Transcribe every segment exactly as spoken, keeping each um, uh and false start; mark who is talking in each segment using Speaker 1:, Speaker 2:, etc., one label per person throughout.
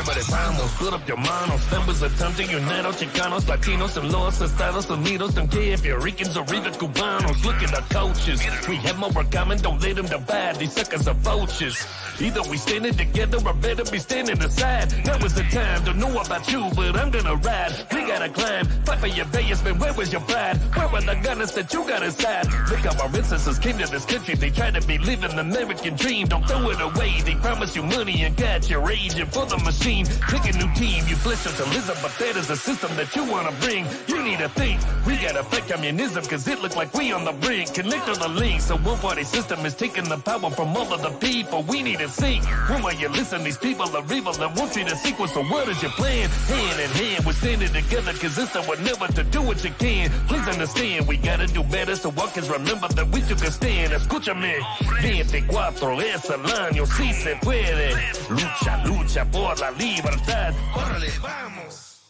Speaker 1: Vamos, put up your manos. There was a time to unite all Chicanos, Latinos, and los Estados Unidos. Don't care if you're Ricans or even Cubanos. Look at our coaches. We have more in common, don't let them divide. These suckers are vultures. Either we standing together or better be standing aside. Now is the time, don't know about you, but I'm gonna ride. We gotta climb, fight for your Vegas, man, where was your pride? Where were the gunners that you got inside? Look how our ancestors came to this country. They tried to be living the American dream. Don't throw it away. They promise you money and got your aging for the machine. Pick a new team, you flesh socialism, but that is a system that you wanna bring. You need to think, we gotta fight communism, cause it look like we on the brink. Connect on the links, so one party system is taking the power from all of the people. We need to think, when will you listen, these people are evil and won't treat a sequel, so what is your plan? Hand in hand, we're standing together, cause it's the one never to do what you can. Please understand, we gotta do better, so walkers remember that we took a stand. Escúchame, veinticuatro es el año, si se puede. Lucha, lucha por la libertad. Órale, vamos.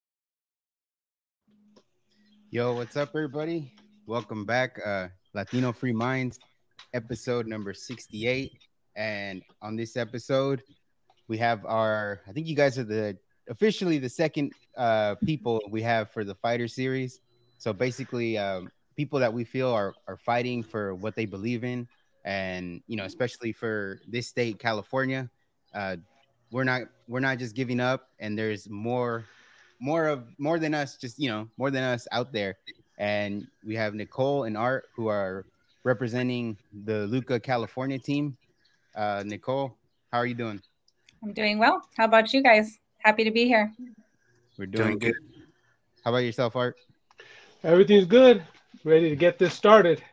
Speaker 2: Yo, what's up, everybody? Welcome back, uh, Latino Free Minds, episode number sixty-eight. And on this episode, we have our, I think you guys are the officially the second uh, people we have for the fighter series. So basically, um, people that we feel are, are fighting for what they believe in. And, you know, especially for this state, California, uh, we're not we're not just giving up. And there's more more of more than us, just, you know, more than us out there. And we have Nicole and Art who are representing the Luca, California team. Uh, Nicole, how are you doing?
Speaker 3: I'm doing well. How about you guys? Happy to be here.
Speaker 2: We're doing, doing good. How about yourself, Art?
Speaker 4: Everything's good. Ready to get this started.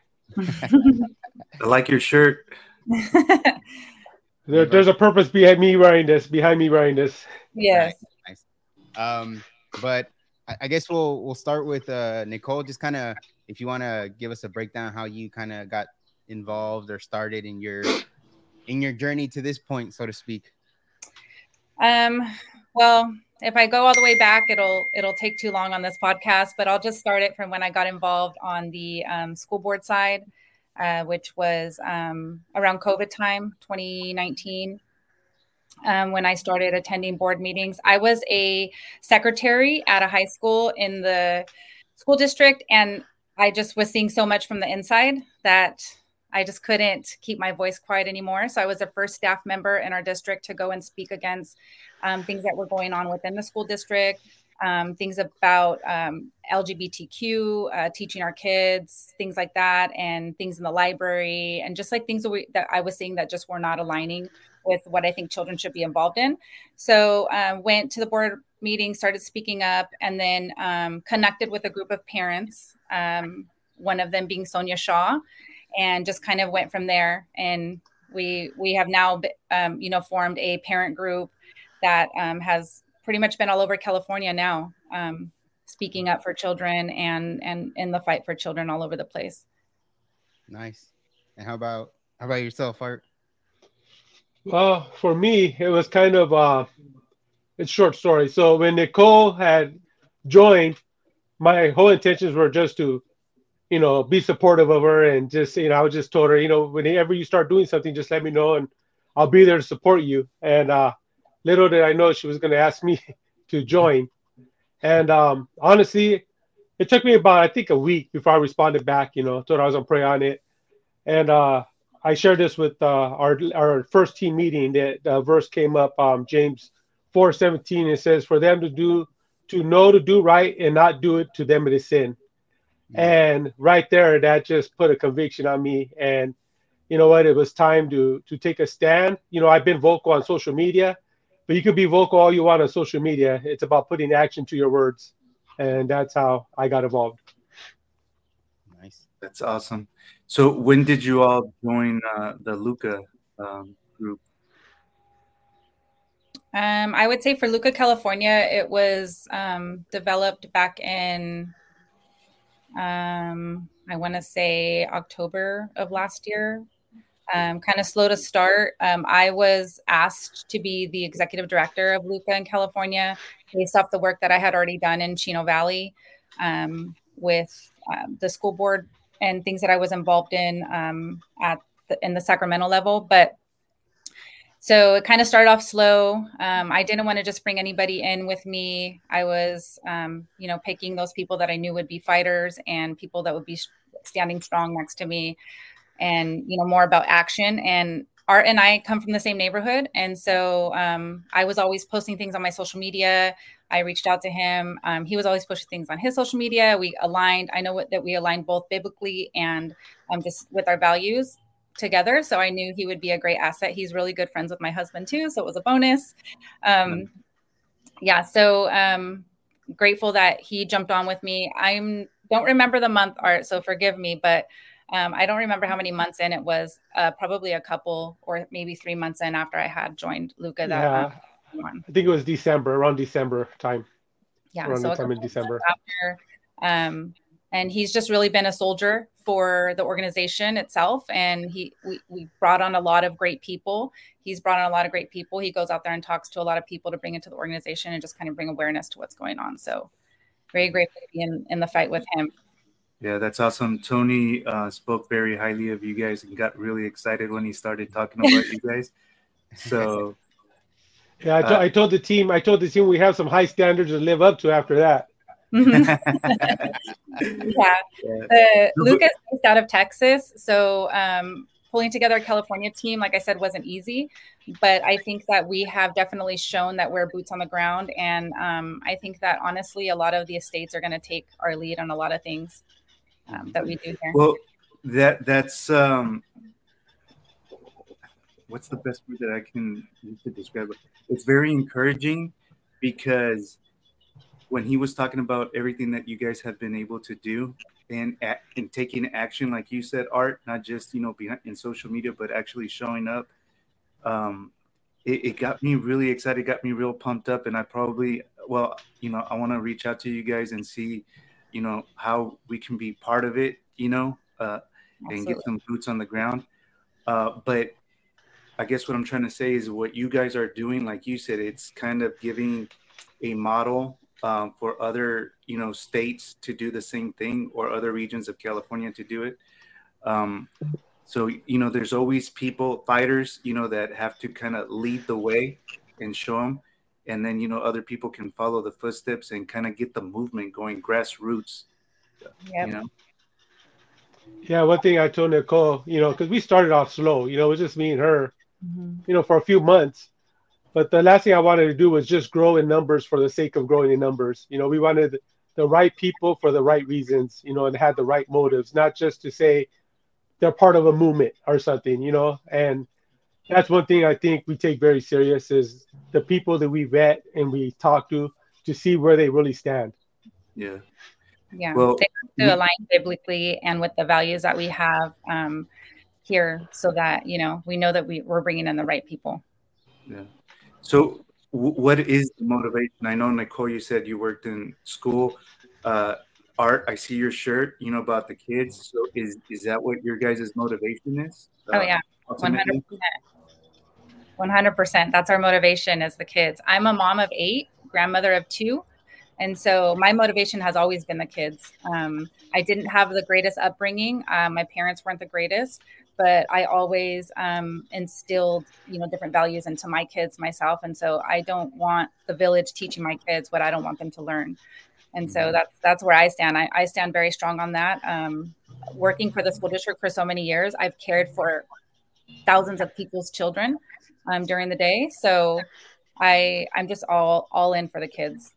Speaker 5: I like your shirt.
Speaker 4: there, there's a purpose behind me wearing this. Behind me wearing this.
Speaker 3: Yes.
Speaker 2: Nice. nice. Um, but I, I guess we'll we'll start with uh, Nicole. Just kind of, if you want to give us a breakdown how you kind of got involved or started in your in your journey to this point, so to speak.
Speaker 3: Um, well, if I go all the way back, it'll it'll take too long on this podcast, but I'll just start it from when I got involved on the um, school board side, uh, which was um, around COVID time, twenty nineteen, um, when I started attending board meetings. I was a secretary at a high school in the school district, and I just was seeing so much from the inside that I just couldn't keep my voice quiet anymore. So I was the first staff member in our district to go and speak against um, things that were going on within the school district, um, things about um, L G B T Q, uh, teaching our kids, things like that, and things in the library, and just like things that, we, that I was seeing that just were not aligning with what I think children should be involved in. So um, went to the board meeting, started speaking up, and then um, connected with a group of parents, um, one of them being Sonia Shaw, and just kind of went from there. And we we have now, um, you know, formed a parent group that um, has pretty much been all over California now, um, speaking up for children and and in the fight for children all over the place.
Speaker 2: Nice. And how about how about yourself, Art?
Speaker 4: Well, for me, it was kind of uh, it's a short story. So when Nicole had joined, my whole intentions were just to, you know, be supportive of her, and just, you know, I just told her, you know, whenever you start doing something, just let me know and I'll be there to support you. And uh, little did I know she was going to ask me to join. And um, honestly, it took me about, I think, a week before I responded back, you know, told her I was going to pray on it. And uh, I shared this with uh, our our first team meeting. That uh, verse came up, um, James four seventeen. It says, for them to do, to know to do right and not do it, to them it is sin. And right there, that just put a conviction on me. And you know what? It was time to to take a stand. You know, I've been vocal on social media, but you could be vocal all you want on social media. It's about putting action to your words. And that's how I got involved.
Speaker 5: Nice. That's awesome. So when did you all join uh, the Luca um, group?
Speaker 3: Um, I would say for Luca, California, it was um, developed back in Um, I want to say October of last year, um, kind of slow to start. Um, I was asked to be the executive director of Luca in California based off the work that I had already done in Chino Valley um, with um, the school board and things that I was involved in um, at the, in the Sacramento level. But so it kind of started off slow. Um, I didn't want to just bring anybody in with me. I was, um, you know, picking those people that I knew would be fighters and people that would be standing strong next to me, and, you know, more about action. And Art and I come from the same neighborhood. And so um, I was always posting things on my social media. I reached out to him. Um, he was always pushing things on his social media. We aligned. I know what, that we aligned both biblically and um, just with our values together. So I knew he would be a great asset. He's really good friends with my husband too. So it was a bonus. Um, yeah. So um, grateful that he jumped on with me. I don't remember the month, Art, so forgive me, but Um, I don't remember how many months in it was, uh, probably a couple or maybe three months in after I had joined Luca. That
Speaker 4: yeah, um, I think it was December, around December time.
Speaker 3: Yeah,
Speaker 4: around
Speaker 3: so
Speaker 4: the time in December.
Speaker 3: After, um, and he's just really been a soldier for the organization itself. And he we, we brought on a lot of great people. He's brought on a lot of great people. He goes out there and talks to a lot of people to bring into the organization and just kind of bring awareness to what's going on. So very grateful to be in, in the fight with him.
Speaker 5: Yeah, that's awesome. Tony uh, spoke very highly of you guys and got really excited when he started talking about you guys. So,
Speaker 4: yeah, I, t- uh, I told the team, I told the team we have some high standards to live up to after that.
Speaker 3: yeah, uh, Lucas is based out of Texas, so um, pulling together a California team, like I said, wasn't easy. But I think that we have definitely shown that we're boots on the ground, and um, I think that honestly, a lot of the estates are going to take our lead on a lot of things. Um, that we do here.
Speaker 5: Well, that that's um, what's the best word that I can use to describe it? It's very encouraging because when he was talking about everything that you guys have been able to do and and taking action, like you said, Art, not just you know behind in social media, but actually showing up. Um, it, it got me really excited, got me real pumped up, and I probably, well, you know, I want to reach out to you guys and see. You know, how we can be part of it, you know, uh, and get some boots on the ground. Uh, but I guess what I'm trying to say is what you guys are doing, like you said, it's kind of giving a model um, for other, you know, states to do the same thing or other regions of California to do it. Um, so, you know, there's always people, fighters, you know, that have to kind of lead the way and show them. And then, you know, other people can follow the footsteps and kind of get the movement going, grassroots,
Speaker 3: yep.
Speaker 5: you know?
Speaker 4: Yeah, one thing I told Nicole, you know, because we started off slow, you know, it was just me and her, mm-hmm. you know, for a few months. But the last thing I wanted to do was just grow in numbers for the sake of growing in numbers. You know, we wanted the right people for the right reasons, you know, and had the right motives, not just to say they're part of a movement or something, you know, and that's one thing I think we take very serious is the people that we vet and we talk to to see where they really stand.
Speaker 5: Yeah.
Speaker 3: Yeah. Well, they have to align biblically and with the values that we have um, here so that, you know, we know that we, we're bringing in the right people.
Speaker 5: Yeah. So w- what is the motivation? I know, Nicole, you said you worked in school. Uh, Art, I see your shirt, you know, about the kids. So is, is that what your guys' motivation is?
Speaker 3: Uh, oh, yeah. one hundred percent. one hundred percent. That's our motivation as the kids. I'm a mom of eight, grandmother of two. And so my motivation has always been the kids. Um, I didn't have the greatest upbringing. Uh, my parents weren't the greatest, but I always um, instilled, you know, different values into my kids myself. And so I don't want the village teaching my kids what I don't want them to learn. And so that's, that's where I stand. I, I stand very strong on that. Um, working for the school district for so many years, I've cared for thousands of people's children um, during the day. So I, I'm just all, all in for the kids.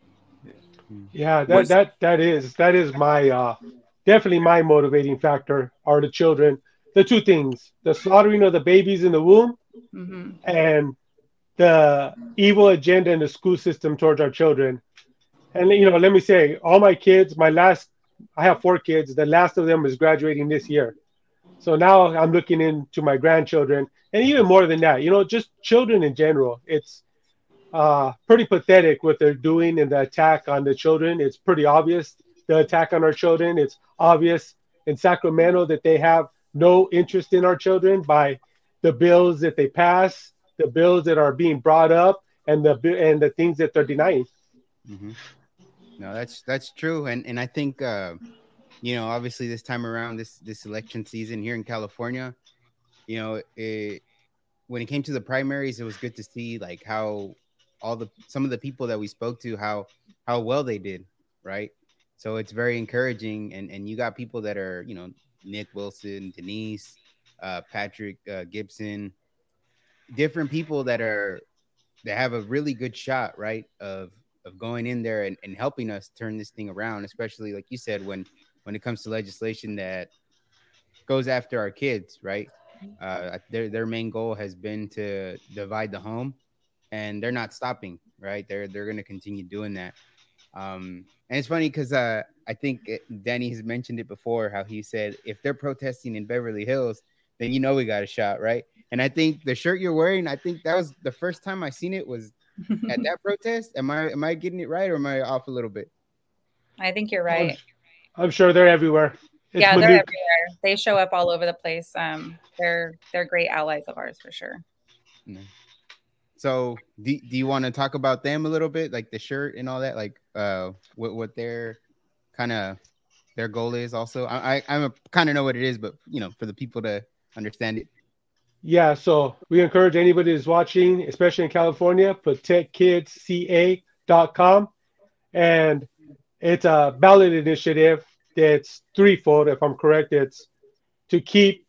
Speaker 4: Yeah, that, that, that is, that is my, uh, definitely my motivating factor are the children. The two things, the slaughtering of the babies in the womb mm-hmm. and the evil agenda in the school system towards our children. And, you know, let me say, all my kids, my last, I have four kids. The last of them is graduating this year. So now I'm looking into my grandchildren and even more than that, you know, just children in general. It's uh, pretty pathetic what they're doing in the attack on the children. It's pretty obvious, the attack on our children. It's obvious in Sacramento that they have no interest in our children by the bills that they pass, the bills that are being brought up, and the and the things that they're denying.
Speaker 2: Mm-hmm. No, that's that's true, and and I think uh, you know, obviously this time around, this this election season here in California, you know, it, when it came to the primaries, it was good to see like how all the some of the people that we spoke to, how how well they did, right? So it's very encouraging, and and you got people that are, you know, Nick Wilson, Denise, uh, Patrick uh, Gibson, different people that are that have a really good shot, right, of of going in there and, and helping us turn this thing around, especially like you said, when when it comes to legislation that goes after our kids, right? Uh, their their main goal has been to divide the home, and they're not stopping, right? They're they're going to continue doing that. Um, and it's funny because uh, I think it, Danny has mentioned it before, how he said if they're protesting in Beverly Hills, then you know we got a shot, right? And I think the shirt you're wearing, I think that was the first time I seen it was at that protest. Am I am I getting it right, or am I off a little bit?
Speaker 3: I think you're right.
Speaker 4: I'm, I'm sure they're everywhere. It's
Speaker 3: yeah, they're
Speaker 4: Manute.
Speaker 3: everywhere. They show up all over the place. Um, they're they're great allies of ours for sure.
Speaker 2: Yeah. So, do, do you want to talk about them a little bit, like the shirt and all that, like uh, what what their kind of their goal is? Also, I I, I kind of know what it is, but you know, for the people to understand it.
Speaker 4: Yeah, so we encourage anybody who's watching, especially in California, protect kids c a dot com. And it's a ballot initiative that's threefold, if I'm correct. It's to keep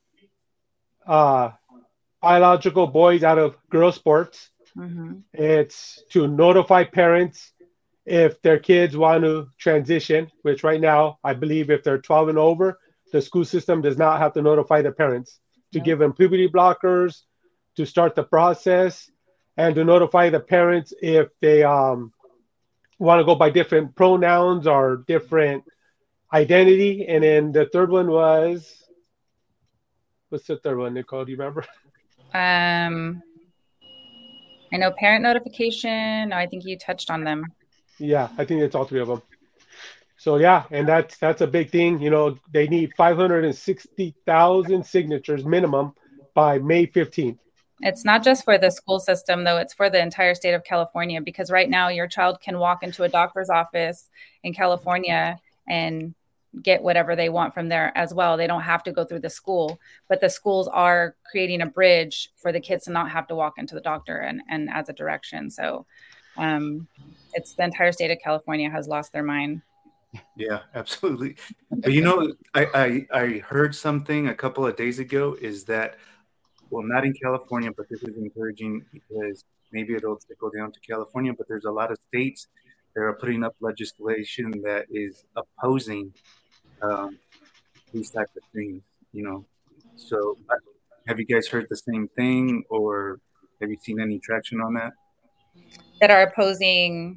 Speaker 4: uh, biological boys out of girl sports. Mm-hmm. It's to notify parents if their kids want to transition, which right now, I believe if they're twelve and over, the school system does not have to notify the parents. To give them puberty blockers, to start the process, and to notify the parents if they um, want to go by different pronouns or different identity. And then the third one was, what's the third one, Nicole? Do you remember?
Speaker 3: Um, I know parent notification. No, I think you touched on them.
Speaker 4: Yeah, I think it's all three of them. So yeah, and that's that's a big thing. You know, they need five hundred sixty thousand signatures minimum by May fifteenth.
Speaker 3: It's not just for the school system, though. It's for the entire state of California, because right now your child can walk into a doctor's office in California and get whatever they want from there as well. They don't have to go through the school, but the schools are creating a bridge for the kids to not have to walk into the doctor and, and as a direction. So um, it's the entire state of California has lost their mind.
Speaker 5: Yeah, absolutely. But you know, I, I I heard something a couple of days ago is that, well, not in California, but this is encouraging because maybe it'll trickle down to California, but there's a lot of states that are putting up legislation that is opposing um, these types of things, you know. So uh, have you guys heard the same thing, or have you seen any traction on that?
Speaker 3: That are opposing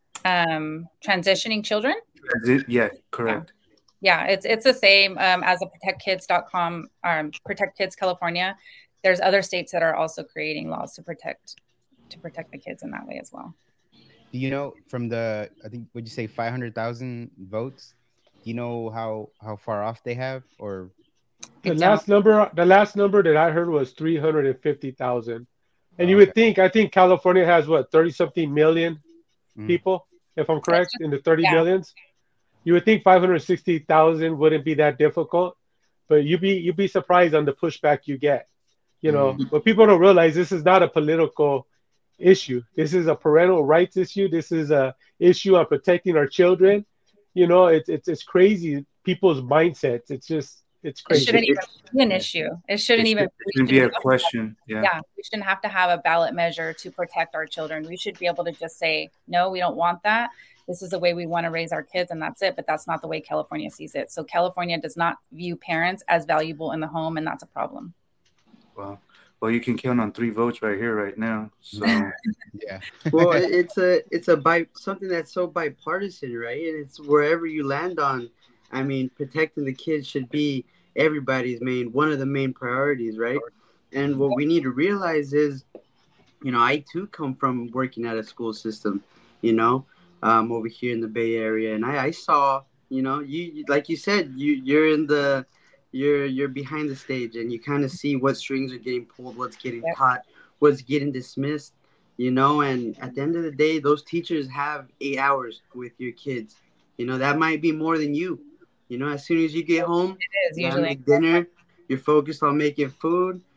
Speaker 3: um, transitioning children?
Speaker 5: Yeah, correct.
Speaker 3: Yeah, it's it's the same um, as a protect kids dot com, um, Protect Kids California. There's other states that are also creating laws to protect to protect the kids in that way as well.
Speaker 2: Do you know from the, I think, would you say five hundred thousand votes? Do you know how, how far off they have? Or
Speaker 4: the last number, the last number that I heard was three hundred fifty thousand. And oh, you would okay. think, I think California has what, thirty something million mm-hmm. people, if I'm correct, in the thirty yeah. millions. You would think five hundred sixty thousand wouldn't be that difficult, but you'd be you'd be surprised on the pushback you get. You know, mm-hmm. but people don't realize this is not a political issue. This is a parental rights issue. This is a issue on protecting our children. You know, it's it's it's crazy. People's mindsets. It's just it's crazy.
Speaker 3: It shouldn't even be an issue. It shouldn't
Speaker 5: it
Speaker 3: even
Speaker 5: shouldn't be a question. Yeah.
Speaker 3: yeah, we shouldn't have to have a ballot measure to protect our children. We should be able to just say, no, we don't want that. This is the way we want to raise our kids, and that's it. But that's not the way California sees it. So California does not view parents as valuable in the home, and that's a problem.
Speaker 5: Well, well, you can count on three votes right here, right now. So
Speaker 2: yeah.
Speaker 6: Well, it's a it's a bi- something that's so bipartisan, right? And it's wherever you land on. I mean, protecting the kids should be everybody's main one of the main priorities, right? And what we need to realize is, you know, I too come from working at a school system, you know. Um, over here in the Bay Area, and I, I saw, you know, you, you like you said, you you're in the, you're you're behind the stage, and you kind of see what strings are getting pulled, what's getting yeah. caught, what's getting dismissed, you know. And at the end of the day, those teachers have eight hours with your kids. You know, that might be more than you. You know, as soon as you get home,
Speaker 3: it is usually
Speaker 6: dinner, you're focused on making food,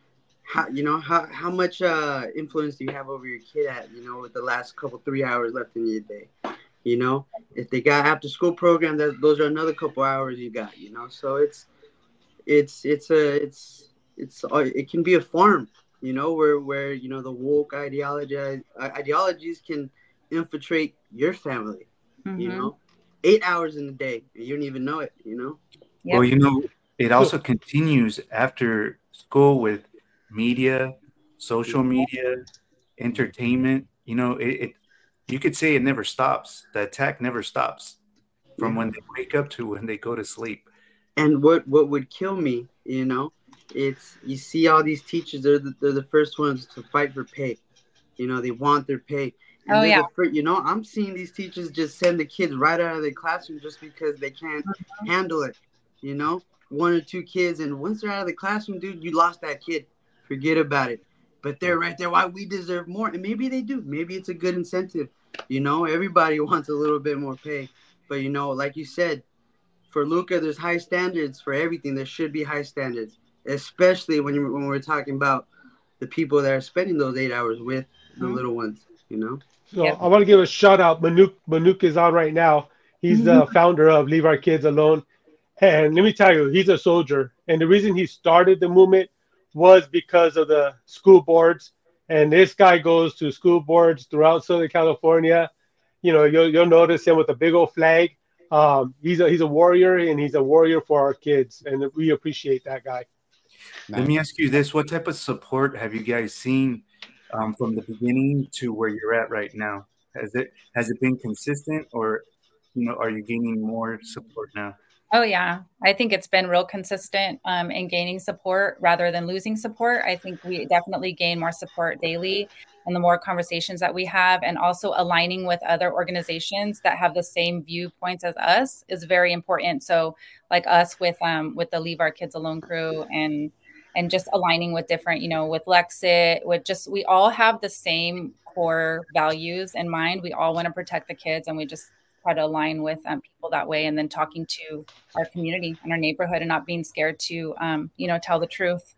Speaker 6: how you know how how much uh influence do you have over your kid at, you know, with the last couple three hours left in your day? You know, if they got after school program, that those are another couple hours you got. You know, so it's it's it's a it's it's uh, it can be a farm. You know, where where you know the woke ideology uh, ideologies can infiltrate your family. You
Speaker 3: Mm-hmm.
Speaker 6: know, eight hours in a day, and you don't even know it. You know.
Speaker 5: Well,
Speaker 3: Yep.
Speaker 5: you know, it also continues after school with media, social media, entertainment. You know, it, it you could say it never stops. The attack never stops from
Speaker 6: Yeah.
Speaker 5: when they wake up to when they go to sleep.
Speaker 6: And what what would kill me, you know, it's you see all these teachers. They're the, they're the first ones to fight for pay. You know, they want their pay, and
Speaker 3: Oh
Speaker 6: they're
Speaker 3: yeah.
Speaker 6: the first. You know, I'm seeing these teachers just send the kids right out of the classroom just because they can't handle it. You know, one or two kids, and once they're out of the classroom, dude, you lost that kid. Forget about it. But they're right there. Why we deserve more, and maybe they do. Maybe it's a good incentive. You know, everybody wants a little bit more pay, but you know, like you said, for Luca, there's high standards for everything. There should be high standards, especially when you when we're talking about the people that are spending those eight hours with the
Speaker 3: Mhm.
Speaker 6: little ones. You know.
Speaker 4: So
Speaker 3: Yep.
Speaker 4: I want to give a shout out. Manuk Manuk is on right now. He's the founder of Leave Our Kids Alone. And let me tell you, he's a soldier. And the reason he started the movement was because of the school boards. And this guy goes to school boards throughout Southern California. You know, you'll, you'll notice him with a big old flag. Um, he's a he's a warrior, and he's a warrior for our kids, and we appreciate that guy.
Speaker 5: Let
Speaker 2: Nice.
Speaker 5: me ask you this: what type of support have you guys seen um, from the beginning to where you're at right now? Has it has it been consistent, or you know, are you gaining more support now?
Speaker 3: Oh yeah, I think it's been real consistent um, in gaining support rather than losing support. I think we definitely gain more support daily, and the more conversations that we have, and also aligning with other organizations that have the same viewpoints as us is very important. So, like us with um, with the Leave Our Kids Alone crew, and and just aligning with different, you know, with Lexit, with just we all have the same core values in mind. We all want to protect the kids, and we just try to align with um, people that way, and then talking to our community and our neighborhood and not being scared to um, you know, tell the truth.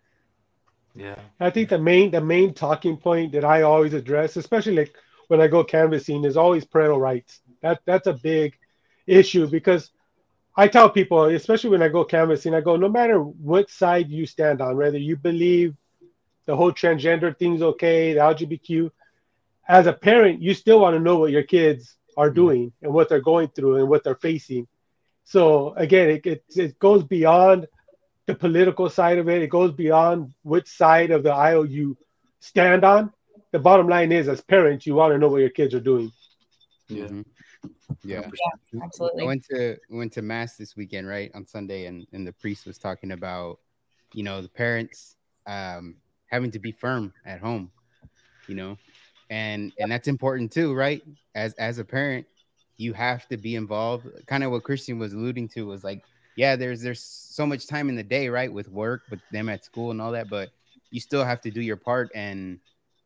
Speaker 5: Yeah.
Speaker 4: I think the main the main talking point that I always address, especially like when I go canvassing, is always parental rights. That that's a big issue because I tell people, especially when I go canvassing, I go, no matter what side you stand on, whether you believe the whole transgender thing's okay, the L G B T Q, as a parent, you still want to know what your kids are doing and what they're going through and what they're facing. So again, it, it, it goes beyond the political side of it. It goes beyond which side of the aisle you stand on. The bottom line is, as parents, you want to know what your kids are doing.
Speaker 5: Yeah.
Speaker 2: Mhm. Yeah.
Speaker 3: Yeah,
Speaker 2: I
Speaker 3: absolutely.
Speaker 2: went to went to mass this weekend, right, on Sunday, and and the priest was talking about, you know, the parents um having to be firm at home, you know, and and that's important too, right? As as a parent, you have to be involved. Kind of what Christian was alluding to was like, yeah, there's there's so much time in the day, right, with work, with them at school and all that, but you still have to do your part, and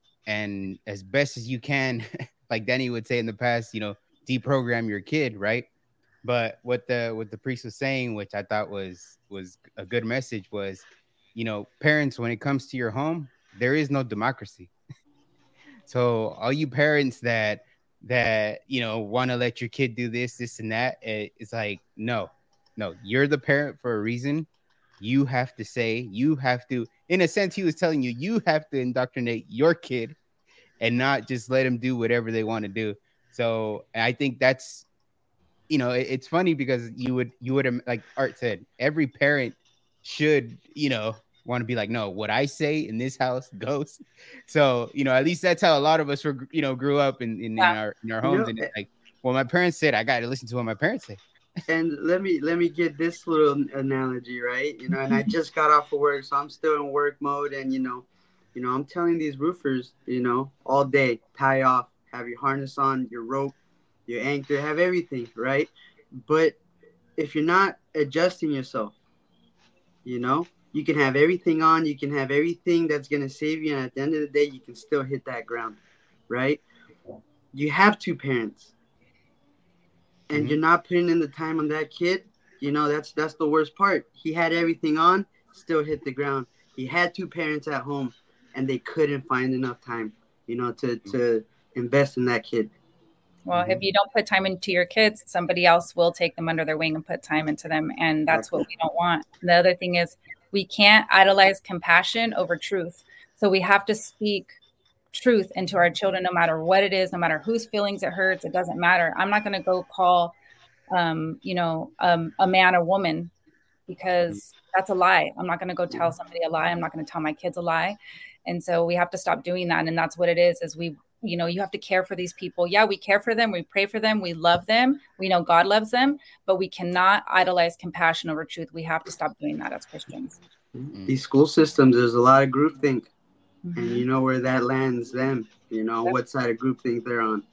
Speaker 2: and as best as you can, like Danny would say in the past, you know, deprogram your kid, right? But what the what the priest was saying, which I thought was was a good message, was, you know, parents, when it comes to your home, there is no democracy. So all you parents that that you know want to let your kid do this, this, and that, it, it's like, no, no, you're the parent for a reason. You have to say, you have to, in a sense, he was telling you, you have to indoctrinate your kid and not just let them do whatever they want to do. So I think that's, you know, it, it's funny because you would, you would, like Art said, every parent should, you know, want to be like, no, what I say in this house goes. So, you know, at least that's how a lot of us were, you know, grew up in, in, in
Speaker 3: Yeah.
Speaker 2: our, in our
Speaker 6: You
Speaker 2: homes.
Speaker 6: know,
Speaker 2: And it's like, well, my parents said, I got to listen to what my parents say.
Speaker 6: and let me let me get this little analogy, right? You know, and I just got off of work, so I'm still in work mode, and you know, you know, I'm telling these roofers, you know, all day, tie off, have your harness on, your rope, your anchor, have everything, right? But if you're not adjusting yourself, you know, you can have everything on, you can have everything that's gonna save you, and at the end of the day, you can still hit that ground, right? You have two parents, and
Speaker 2: Mhm.
Speaker 6: you're not putting in the time on that kid. You know, that's that's the worst part. He had everything on, still hit the ground. He had two parents at home, and they couldn't find enough time, you know, to to invest in that kid.
Speaker 3: Well, mm-hmm. if you don't put time into your kids, somebody else will take them under their wing and put time into them. And that's what we don't want. The other thing is we can't idolize compassion over truth. So we have to speak truth into our children, no matter what it is, no matter whose feelings it hurts. It doesn't matter. I'm not going to go call, um, you know, um, a man or woman, because that's a lie. I'm not going to go tell somebody a lie. I'm not going to tell my kids a lie. And so we have to stop doing that. And that's what it is, is we, you know, you have to care for these people. Yeah, we care for them. We pray for them. We love them. We know God loves them, but we cannot idolize compassion over truth. We have to stop doing that as Christians.
Speaker 6: These school systems, there's a lot of groupthink.
Speaker 3: Mm-hmm.
Speaker 6: And you know where that lands them, you know,
Speaker 3: Yep.
Speaker 6: what side of groupthink they're on.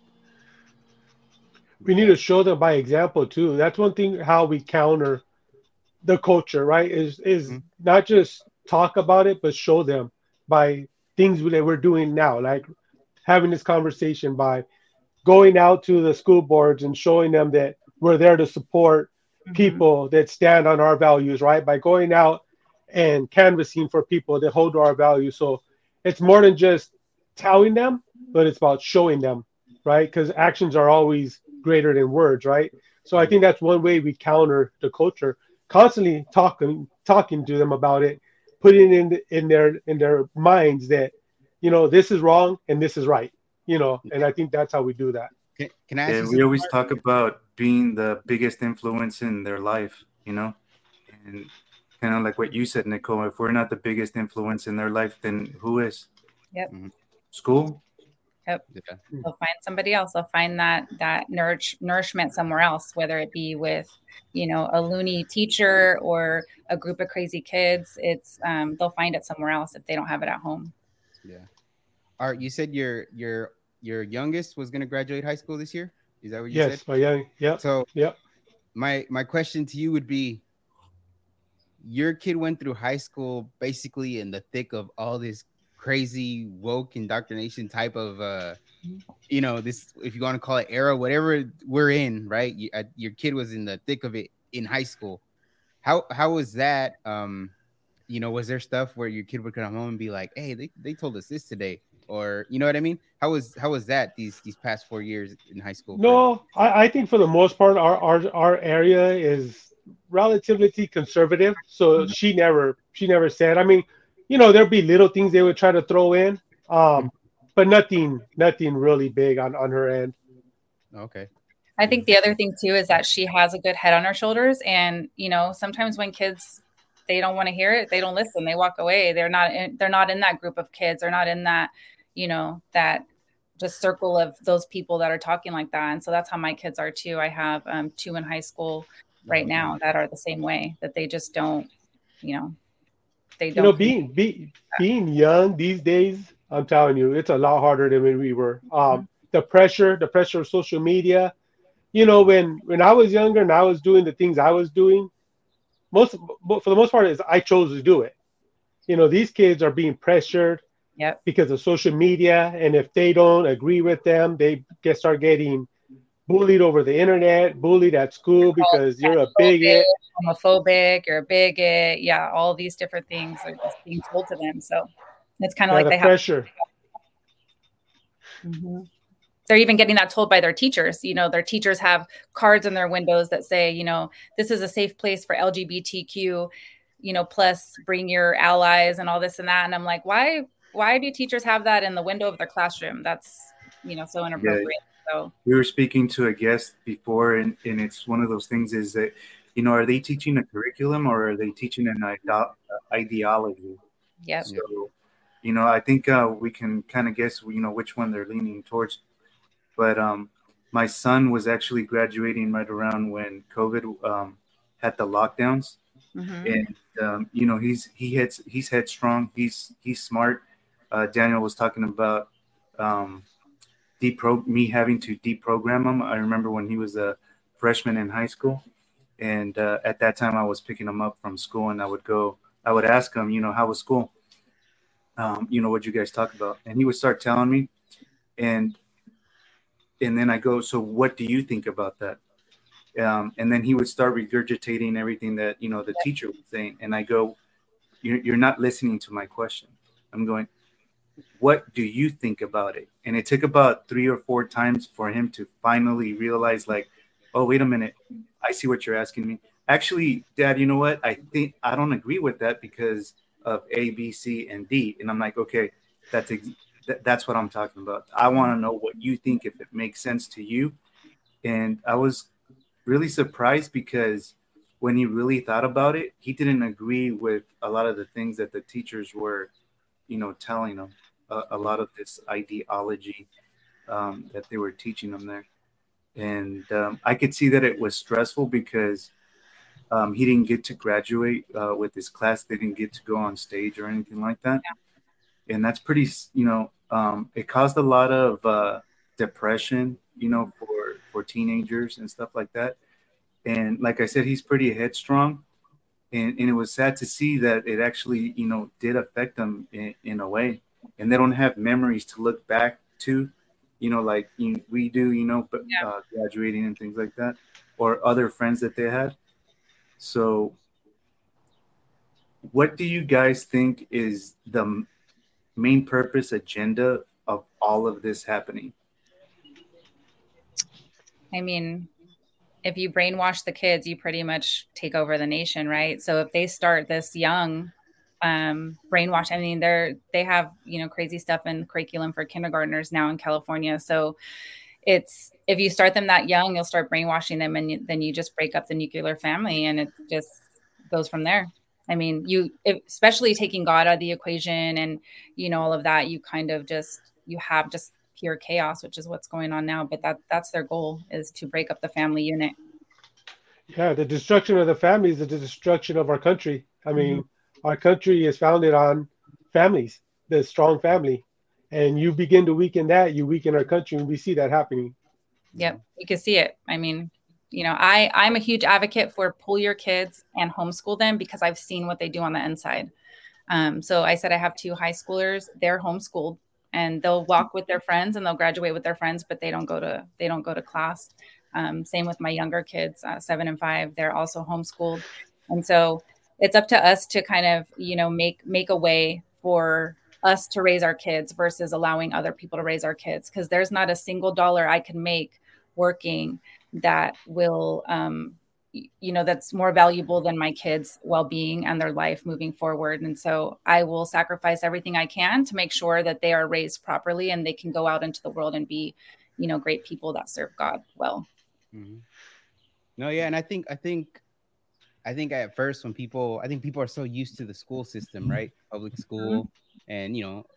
Speaker 4: We need to show them by example too. That's one thing how we counter the culture, right? Is is
Speaker 2: Mhm.
Speaker 4: not just talk about it, but show them by things that we're doing now, like having this conversation, by going out to the school boards and showing them that we're there to support
Speaker 3: Mhm.
Speaker 4: people that stand on our values, right? By going out and canvassing for people that hold to our values. So it's more than just telling them, but it's about showing them, right? Because actions are always greater than words, right? So I think that's one way we counter the culture, constantly talking talking to them about it, putting in in their in their minds that, you know, this is wrong and this is right, you know. And I think that's how we do that.
Speaker 2: Can, can I ask
Speaker 5: Yeah,
Speaker 2: you
Speaker 5: we
Speaker 2: something?
Speaker 5: always talk about being the biggest influence in their life, you know, and kind of like what you said, Nicole. If we're not the biggest influence in their life, then who is?
Speaker 3: Yep.
Speaker 2: Mhm.
Speaker 5: School?
Speaker 3: Yep.
Speaker 2: Yeah.
Speaker 3: They'll find somebody else. They'll find that that nourish, nourishment somewhere else, whether it be with, you know, a loony teacher or a group of crazy kids. It's um, they'll find it somewhere else if they don't have it at home.
Speaker 2: Yeah. Art, you said your your your youngest was going to graduate high school this year. Is that what you
Speaker 4: Yes,
Speaker 2: said?
Speaker 4: my young, yeah.
Speaker 2: So
Speaker 4: Yep.
Speaker 2: my my question to you would be, your kid went through high school basically in the thick of all this crazy woke indoctrination type of uh you know, this, if you want to call it era, whatever we're in, right? You, uh, your kid was in the thick of it in high school. How how was that? Um, you know, was there stuff where your kid would come home and be like, "Hey, they, they told us this today," or you know what I mean? How was how was that these these past four years in high school?
Speaker 4: No, I, I think for the most part, our, our our area is relatively conservative. So she never she never said. I mean, you know, there'd be little things they would try to throw in, um, but nothing nothing really big on, on her end.
Speaker 2: Okay.
Speaker 3: I think the other thing too is that she has a good head on her shoulders, and you know, sometimes when kids, they don't want to hear it, they don't listen, they walk away. They're not in, they're not in that group of kids. They're not in that, you know, that just circle of those people that are talking like that. And so that's how my kids are too. I have um, two in high school right now that are the same way, that they just don't, you know, they don't.
Speaker 4: You know, being be, being young these days, I'm telling you, it's a lot harder than when we were. Um, the pressure, the pressure of social media. You know, when when I was younger and I was doing the things I was doing, most for the most part is I chose to do it. You know, these kids are being pressured.
Speaker 3: Yep.
Speaker 4: Because of social media, and if they don't agree with them, they get start getting bullied over the internet, bullied at school because you're a bigot,
Speaker 3: homophobic, you're a bigot. Yeah, all these different things are just being told to them. So it's kind of like
Speaker 4: the
Speaker 3: they
Speaker 4: pressure.
Speaker 3: have. Mm-hmm. They're even getting that told by their teachers. You know, their teachers have cards in their windows that say, you know, this is a safe place for L G B T Q. You know, plus bring your allies and all this and that. And I'm like, why? Why do teachers have that in the window of their classroom? That's, you know, so inappropriate. Yeah. So
Speaker 5: we were speaking to a guest before, and, and it's one of those things is that, you know, are they teaching a curriculum or are they teaching an ide- ideology?
Speaker 3: Yeah.
Speaker 5: So, you know, I think uh, we can kind of guess, you know, which one they're leaning towards. But um, my son was actually graduating right around when COVID um, had the lockdowns. Mm-hmm. And, um, you know, he's he hits, he's headstrong. He's he's smart. Uh, Daniel was talking about um, depro- me having to deprogram him. I remember when he was a freshman in high school. And uh, at that time, I was picking him up from school, and I would go, I would ask him, you know, how was school? Um, you know, what'd you guys talk about? And he would start telling me. And and then I go, so what do you think about that? Um, and then he would start regurgitating everything that, you know, the teacher was saying. And I go, you're, you're not listening to my question. I'm going, what do you think about it? And it took about three or four times for him to finally realize, like, oh, wait a minute, I see what you're asking me. Actually, Dad, you know what? I think I don't agree with that because of A, B, C, and D. And I'm like, okay, that's ex- th- that's what I'm talking about. I want to know what you think, if it makes sense to you. And I was really surprised because when he really thought about it, he didn't agree with a lot of the things that the teachers were, you know, telling him. A, a lot of this ideology um, that they were teaching him there. And um, I could see that it was stressful because um, he didn't get to graduate uh, with his class. They didn't get to go on stage or anything like that. Yeah. And that's pretty, you know, um, it caused a lot of uh, depression, you know, for, for teenagers and stuff like that. And like I said, he's pretty headstrong. And, and it was sad to see that it actually, you know, did affect them in, in a way. And they don't have memories to look back to, you know, like you, we do, you know, but
Speaker 3: Yeah.
Speaker 5: uh, graduating and things like that, or other friends that they had. So what do you guys think is the main purpose agenda of all of this happening?
Speaker 3: I mean, if you brainwash the kids, you pretty much take over the nation, right? So if they start this young, um, brainwash, I mean, they're, they have, you know, crazy stuff in curriculum for kindergartners now in California. So it's, if you start them that young, you'll start brainwashing them, and you, then you just break up the nuclear family, and it just goes from there. I mean, you, especially taking God out of the equation and, you know, all of that, you kind of just, you have just pure chaos, which is what's going on now. But that that's their goal, is to break up the family unit.
Speaker 4: Yeah, the destruction of the family is the destruction of our country. I mean, mm-hmm. our country is founded on families, the strong family. And you begin to weaken that, you weaken our country, and we see that happening.
Speaker 3: Yep, you can see it. I mean, you know, I, I'm a huge advocate for pull your kids and homeschool them, because I've seen what they do on the inside. Um, so I said I have two high schoolers. They're homeschooled, and they'll walk with their friends and they'll graduate with their friends, but they don't go to they don't go to class. Um, same with my younger kids, uh, seven and five. They're also homeschooled, and so it's up to us to kind of, you know, make make a way for us to raise our kids versus allowing other people to raise our kids, because there's not a single dollar I can make working that will, um, you know, that's more valuable than my kids' well-being and their life moving forward. And so I will sacrifice everything I can to make sure that they are raised properly and they can go out into the world and be, you know, great people that serve God well.
Speaker 2: Mm-hmm. No, yeah. And I think, I think, I think at first when people, I think people are so used to the school system, right? Public school. Mm-hmm. And, you know,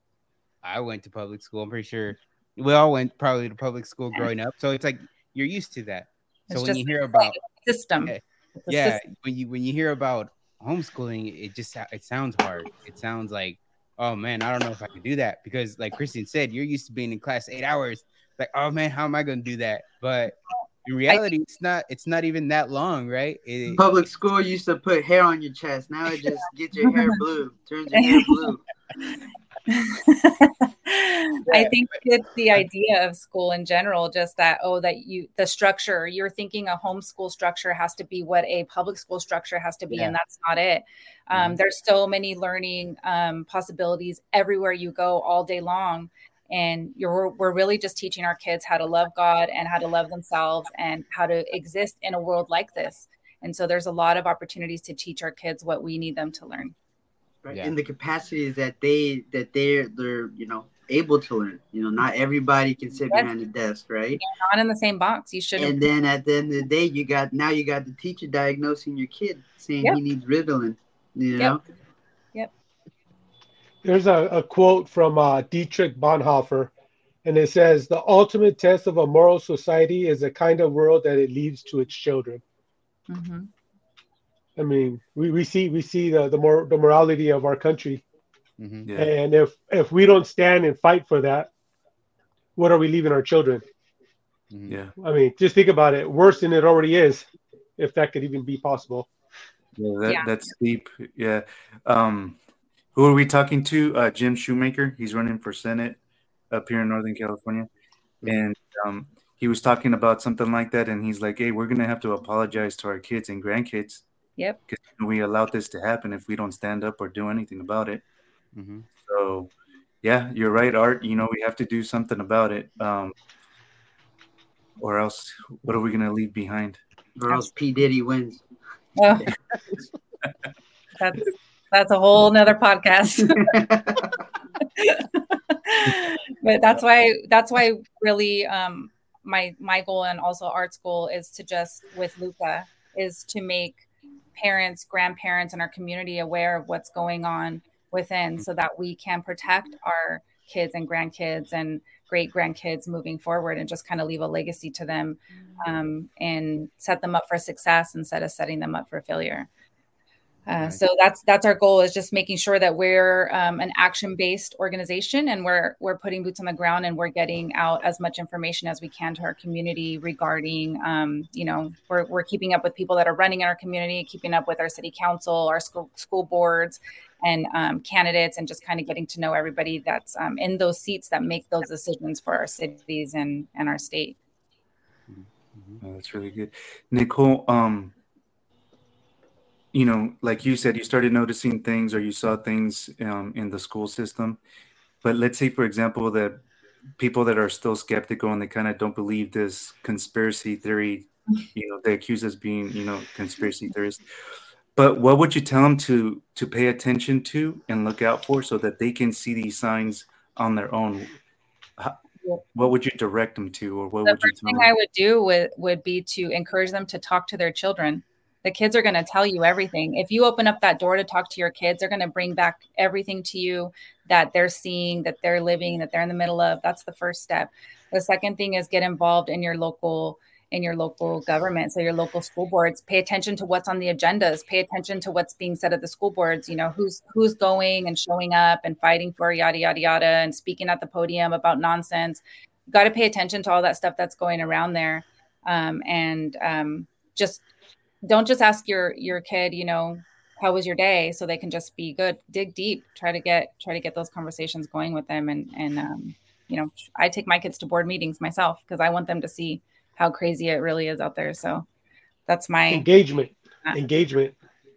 Speaker 2: I went to public school. I'm pretty sure we all went probably to public school growing up. So it's like, you're used to that. So it's when you hear about
Speaker 3: system,
Speaker 2: yeah, yeah system. when you when you hear about homeschooling, it just it sounds hard. It sounds like, oh man, I don't know if I can do that, because like Kristen said, you're used to being in class eight hours. Like, oh man, how am I going to do that? But in reality, I, it's not. It's not even that long, right? It,
Speaker 6: public school used to put hair on your chest. Now it just gets your hair blue, turns your hair blue.
Speaker 3: I think it's the idea of school in general, just that, oh, that you, the structure, you're thinking a homeschool structure has to be what a public school structure has to be. Yeah. And that's not it. Um, mm-hmm. There's so many learning um, possibilities everywhere you go all day long. And you're, we're really just teaching our kids how to love God and how to love themselves and how to exist in a world like this. And so there's a lot of opportunities to teach our kids what we need them to learn.
Speaker 6: Right.
Speaker 2: Yeah.
Speaker 6: In the capacities that they that they're they're you know able to learn. You know, not everybody can sit yes. behind a desk, right?
Speaker 3: You're not in the same box. You shouldn't.
Speaker 6: And then at the end of the day, you got now you got the teacher diagnosing your kid, saying yep. he needs Ritalin. You know.
Speaker 3: Yep. Yep.
Speaker 4: There's a, a quote from uh, Dietrich Bonhoeffer, and it says, "The ultimate test of a moral society is the kind of world that it leaves to its children."
Speaker 3: Mm-hmm.
Speaker 4: I mean, we, we see we see the the, mor- the morality of our country,
Speaker 2: mm-hmm.
Speaker 4: yeah. and if if we don't stand and fight for that, what are we leaving our children?
Speaker 5: Yeah,
Speaker 4: I mean, just think about it. Worse than it already is, if that could even be possible.
Speaker 5: Yeah, that, yeah. that's deep. Yeah. Um, who are we talking to? Uh, Jim Shoemaker. He's running for Senate up here in Northern California, mm-hmm. and um, he was talking about something like that. And he's like, "Hey, we're gonna have to apologize to our kids and grandkids."
Speaker 3: Yep.
Speaker 5: Because we allowed this to happen if we don't stand up or do anything about it.
Speaker 2: Mm-hmm.
Speaker 5: So yeah, you're right, Art. You know, we have to do something about it. Um, or else, what are we going to leave behind?
Speaker 6: Or else P. Diddy wins.
Speaker 3: Oh, that's that's a whole nother podcast. But that's why that's why really um, my my goal and also Art's goal is to just with Luca is to make parents, grandparents, and our community aware of what's going on within, so that we can protect our kids and grandkids and great grandkids moving forward, and just kind of leave a legacy to them, um, and set them up for success instead of setting them up for failure. Uh, so that's that's our goal, is just making sure that we're um, an action-based organization, and we're we're putting boots on the ground, and we're getting out as much information as we can to our community regarding, um, you know, we're we're keeping up with people that are running in our community, keeping up with our city council, our school school boards, and um, candidates, and just kind of getting to know everybody that's um, in those seats that make those decisions for our cities and and our state.
Speaker 5: Oh, that's really good, Nicole. Um, you know, like you said, you started noticing things, or you saw things um, in the school system. But let's say, for example, that people that are still skeptical and they kind of don't believe this conspiracy theory, you know, they accuse us being, you know, conspiracy theorists. But what would you tell them to to pay attention to and look out for, so that they can see these signs on their own? How, what would you direct them to, or what
Speaker 3: the
Speaker 5: would you
Speaker 3: first
Speaker 5: tell
Speaker 3: thing
Speaker 5: them?
Speaker 3: I would do would, would be to encourage them to talk to their children. The kids are going to tell you everything. If you open up that door to talk to your kids, they're going to bring back everything to you that they're seeing, that they're living, that they're in the middle of. That's the first step. The second thing is get involved in your local in your local government. So your local school boards, pay attention to what's on the agendas, pay attention to what's being said at the school boards, you know, who's who's going and showing up and fighting for yada, yada, yada, and speaking at the podium about nonsense. You got to pay attention to all that stuff that's going around there. Um, and um, just don't just ask your your kid, you know, how was your day, so they can just be good. Dig deep, try to get try to get those conversations going with them. And and um, you know, I take my kids to board meetings myself, because I want them to see how crazy it really is out there. So that's my
Speaker 4: engagement. Uh, engagement.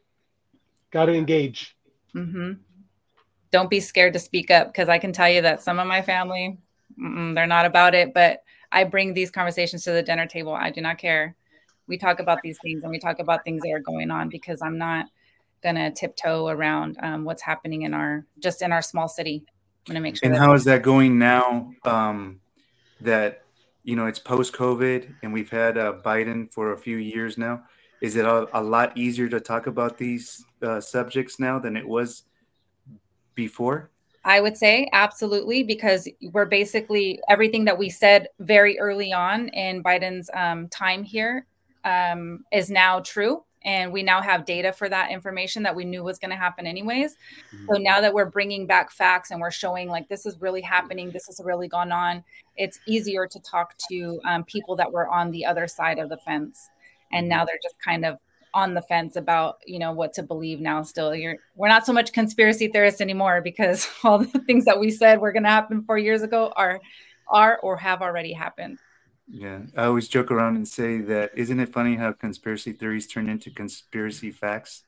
Speaker 4: Got to engage.
Speaker 3: Mm-hmm. Don't be scared to speak up, because I can tell you that some of my family, they're not about it. But I bring these conversations to the dinner table. I do not care. We talk about these things, and we talk about things that are going on, because I'm not going to tiptoe around um, what's happening in our, just in our small city. I'm going to make sure.
Speaker 5: And
Speaker 3: that
Speaker 5: how is that going now um, that, you know, it's post-COVID and we've had uh, Biden for a few years now? Is it a, a lot easier to talk about these uh, subjects now than it was before?
Speaker 3: I would say absolutely, because we're basically, everything that we said very early on in Biden's um, time here um, is now true. And we now have data for that information that we knew was going to happen anyways. Mm-hmm. So now that we're bringing back facts and we're showing like, this is really happening, this has really gone on, it's easier to talk to um, people that were on the other side of the fence. And now they're just kind of on the fence about, you know, what to believe now. Still, you're, we're not so much conspiracy theorists anymore, because all the things that we said were going to happen four years ago are, are or have already happened.
Speaker 5: Yeah, I always joke around and say that, isn't it funny how conspiracy theories turn into conspiracy facts?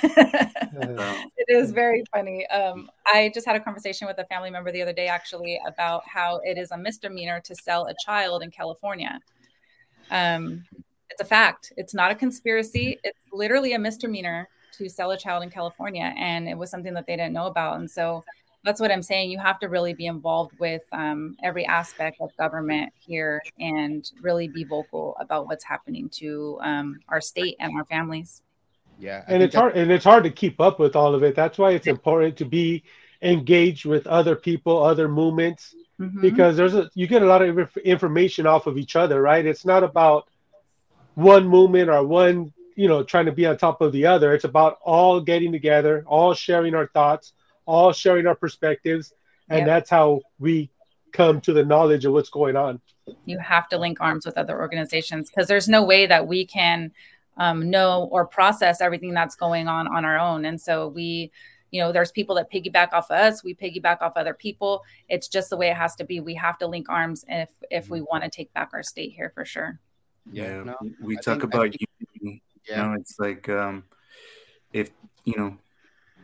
Speaker 3: It is very funny. Um, I just had a conversation with a family member the other day, actually, about how it is a misdemeanor to sell a child in California. Um, it's a fact. It's not a conspiracy. It's literally a misdemeanor to sell a child in California. And it was something that they didn't know about. And so that's what I'm saying. You have to really be involved with um, every aspect of government here and really be vocal about what's happening to um, our state and our families.
Speaker 2: Yeah.
Speaker 4: I and it's hard and it's hard to keep up with all of it. That's why it's important to be engaged with other people, other movements, mm-hmm. because there's a, you get a lot of information off of each other, right? It's not about one movement or one, you know, trying to be on top of the other. It's about all getting together, all sharing our thoughts, all sharing our perspectives, and yep. that's how we come to the knowledge of what's going on.
Speaker 3: You have to link arms with other organizations, because there's no way that we can um, know or process everything that's going on on our own. And so we, you know, there's people that piggyback off of us. We piggyback off other people. It's just the way it has to be. We have to link arms if if we want to take back our state here for sure.
Speaker 5: Yeah, no, we I talk think, about think, unity. Yeah. You know, it's like um, if you know.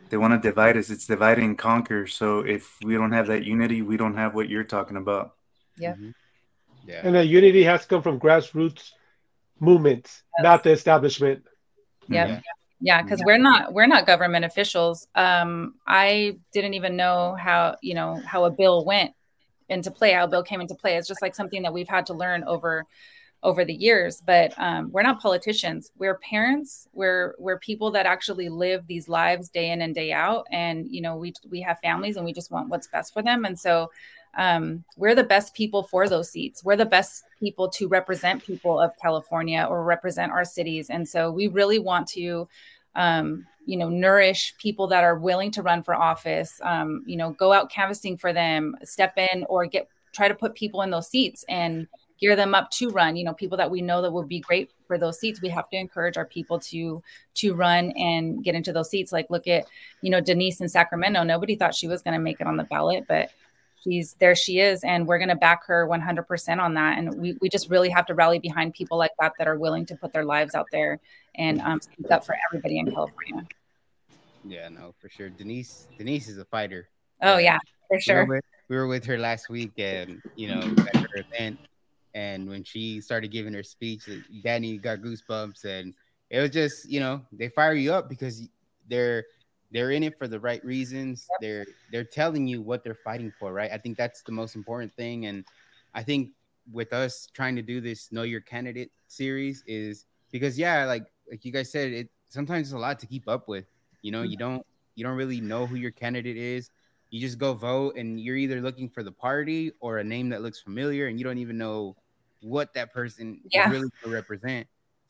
Speaker 5: they want to divide us. It's divide and conquer. So if we don't have that unity, we don't have what you're talking about.
Speaker 3: Yeah.
Speaker 2: Mhm. Yeah.
Speaker 4: And that unity has to come from grassroots movements,
Speaker 3: Yes.
Speaker 4: not the establishment.
Speaker 3: Yep.
Speaker 2: Yeah.
Speaker 3: Yeah, because we're not we're not government officials. Um, I didn't even know how you know how a bill went into play, how a bill came into play. It's just like something that we've had to learn over over the years. But um, we're not politicians. We're parents. We're we're people that actually live these lives day in and day out. And you know, we we have families, and we just want what's best for them. And so um, we're the best people for those seats. We're the best people to represent people of California or represent our cities. And so we really want to, um, you know, nourish people that are willing to run for office, um, you know, go out canvassing for them, step in or get, try to put people in those seats and gear them up to run, you know, people that we know that would be great for those seats. We have to encourage our people to, to run and get into those seats. Like, look at, you know, Denise in Sacramento. Nobody thought she was going to make it on the ballot, but she's there, she is, and we're going to back her one hundred percent on that. And we, we just really have to rally behind people like that, that are willing to put their lives out there and um, speak up for everybody in California.
Speaker 2: Yeah, no, for sure. Denise, Denise is a fighter.
Speaker 3: Oh yeah, for
Speaker 2: We
Speaker 3: sure.
Speaker 2: were, with, we were with her last week, and you know, at her event, and when she started giving her speech, Danny got goosebumps, and it was just, you know, they fire you up because they're they're in it for the right reasons. Yep. They're they're telling you what they're fighting for, right? I think that's the most important thing, and I think with us trying to do this Know Your Candidate series is because yeah, like like you guys said, it sometimes it's a lot to keep up with. You know, mm-hmm. you don't you don't really know who your candidate is. You just go vote, and you're either looking for the party or a name that looks familiar, and you don't even know what that person yeah. is really to represent.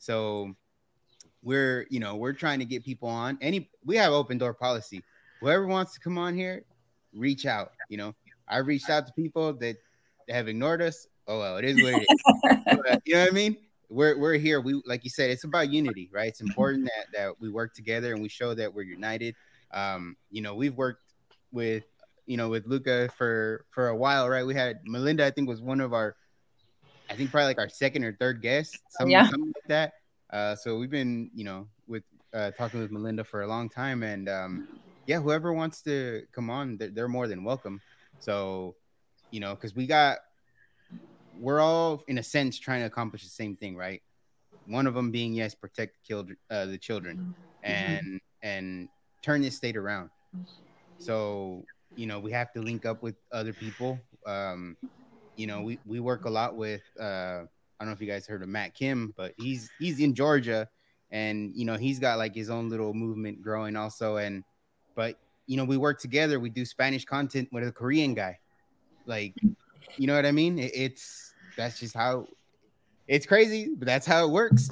Speaker 2: So we're, you know, we're trying to get people on. Any, we have open door policy. Whoever wants to come on here, reach out. You know, I reached out to people that have ignored us. Oh well, it is what it is. But, you know what I mean? We're we're here. We, like you said, it's about unity, right? It's important that that we work together and we show that we're united. Um, you know, we've worked with, you know, with Luca for for a while, right? We had Melinda, I think, was one of our, I think probably like our second or third guest, something, yeah. something like that. Uh, so we've been, you know, with uh, talking with Melinda for a long time, and um, yeah, whoever wants to come on, they're, they're more than welcome. So, you know, because we got, we're all in a sense trying to accomplish the same thing, right? One of them being, yes, protect the children, uh, the children, and mm-hmm. and turn this state around. So, you know, we have to link up with other people. Um, you know, we, we work a lot with, uh, I don't know if you guys heard of Matt Kim, but he's he's in Georgia, and you know, he's got like his own little movement growing also. And but you know, we work together. We do Spanish content with a Korean guy, like, you know what I mean? It, it's that's just how it's crazy, but that's how it works.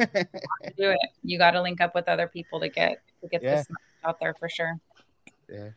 Speaker 3: Do it. You got to link up with other people to get to get yeah. this out there for sure.
Speaker 2: Yeah.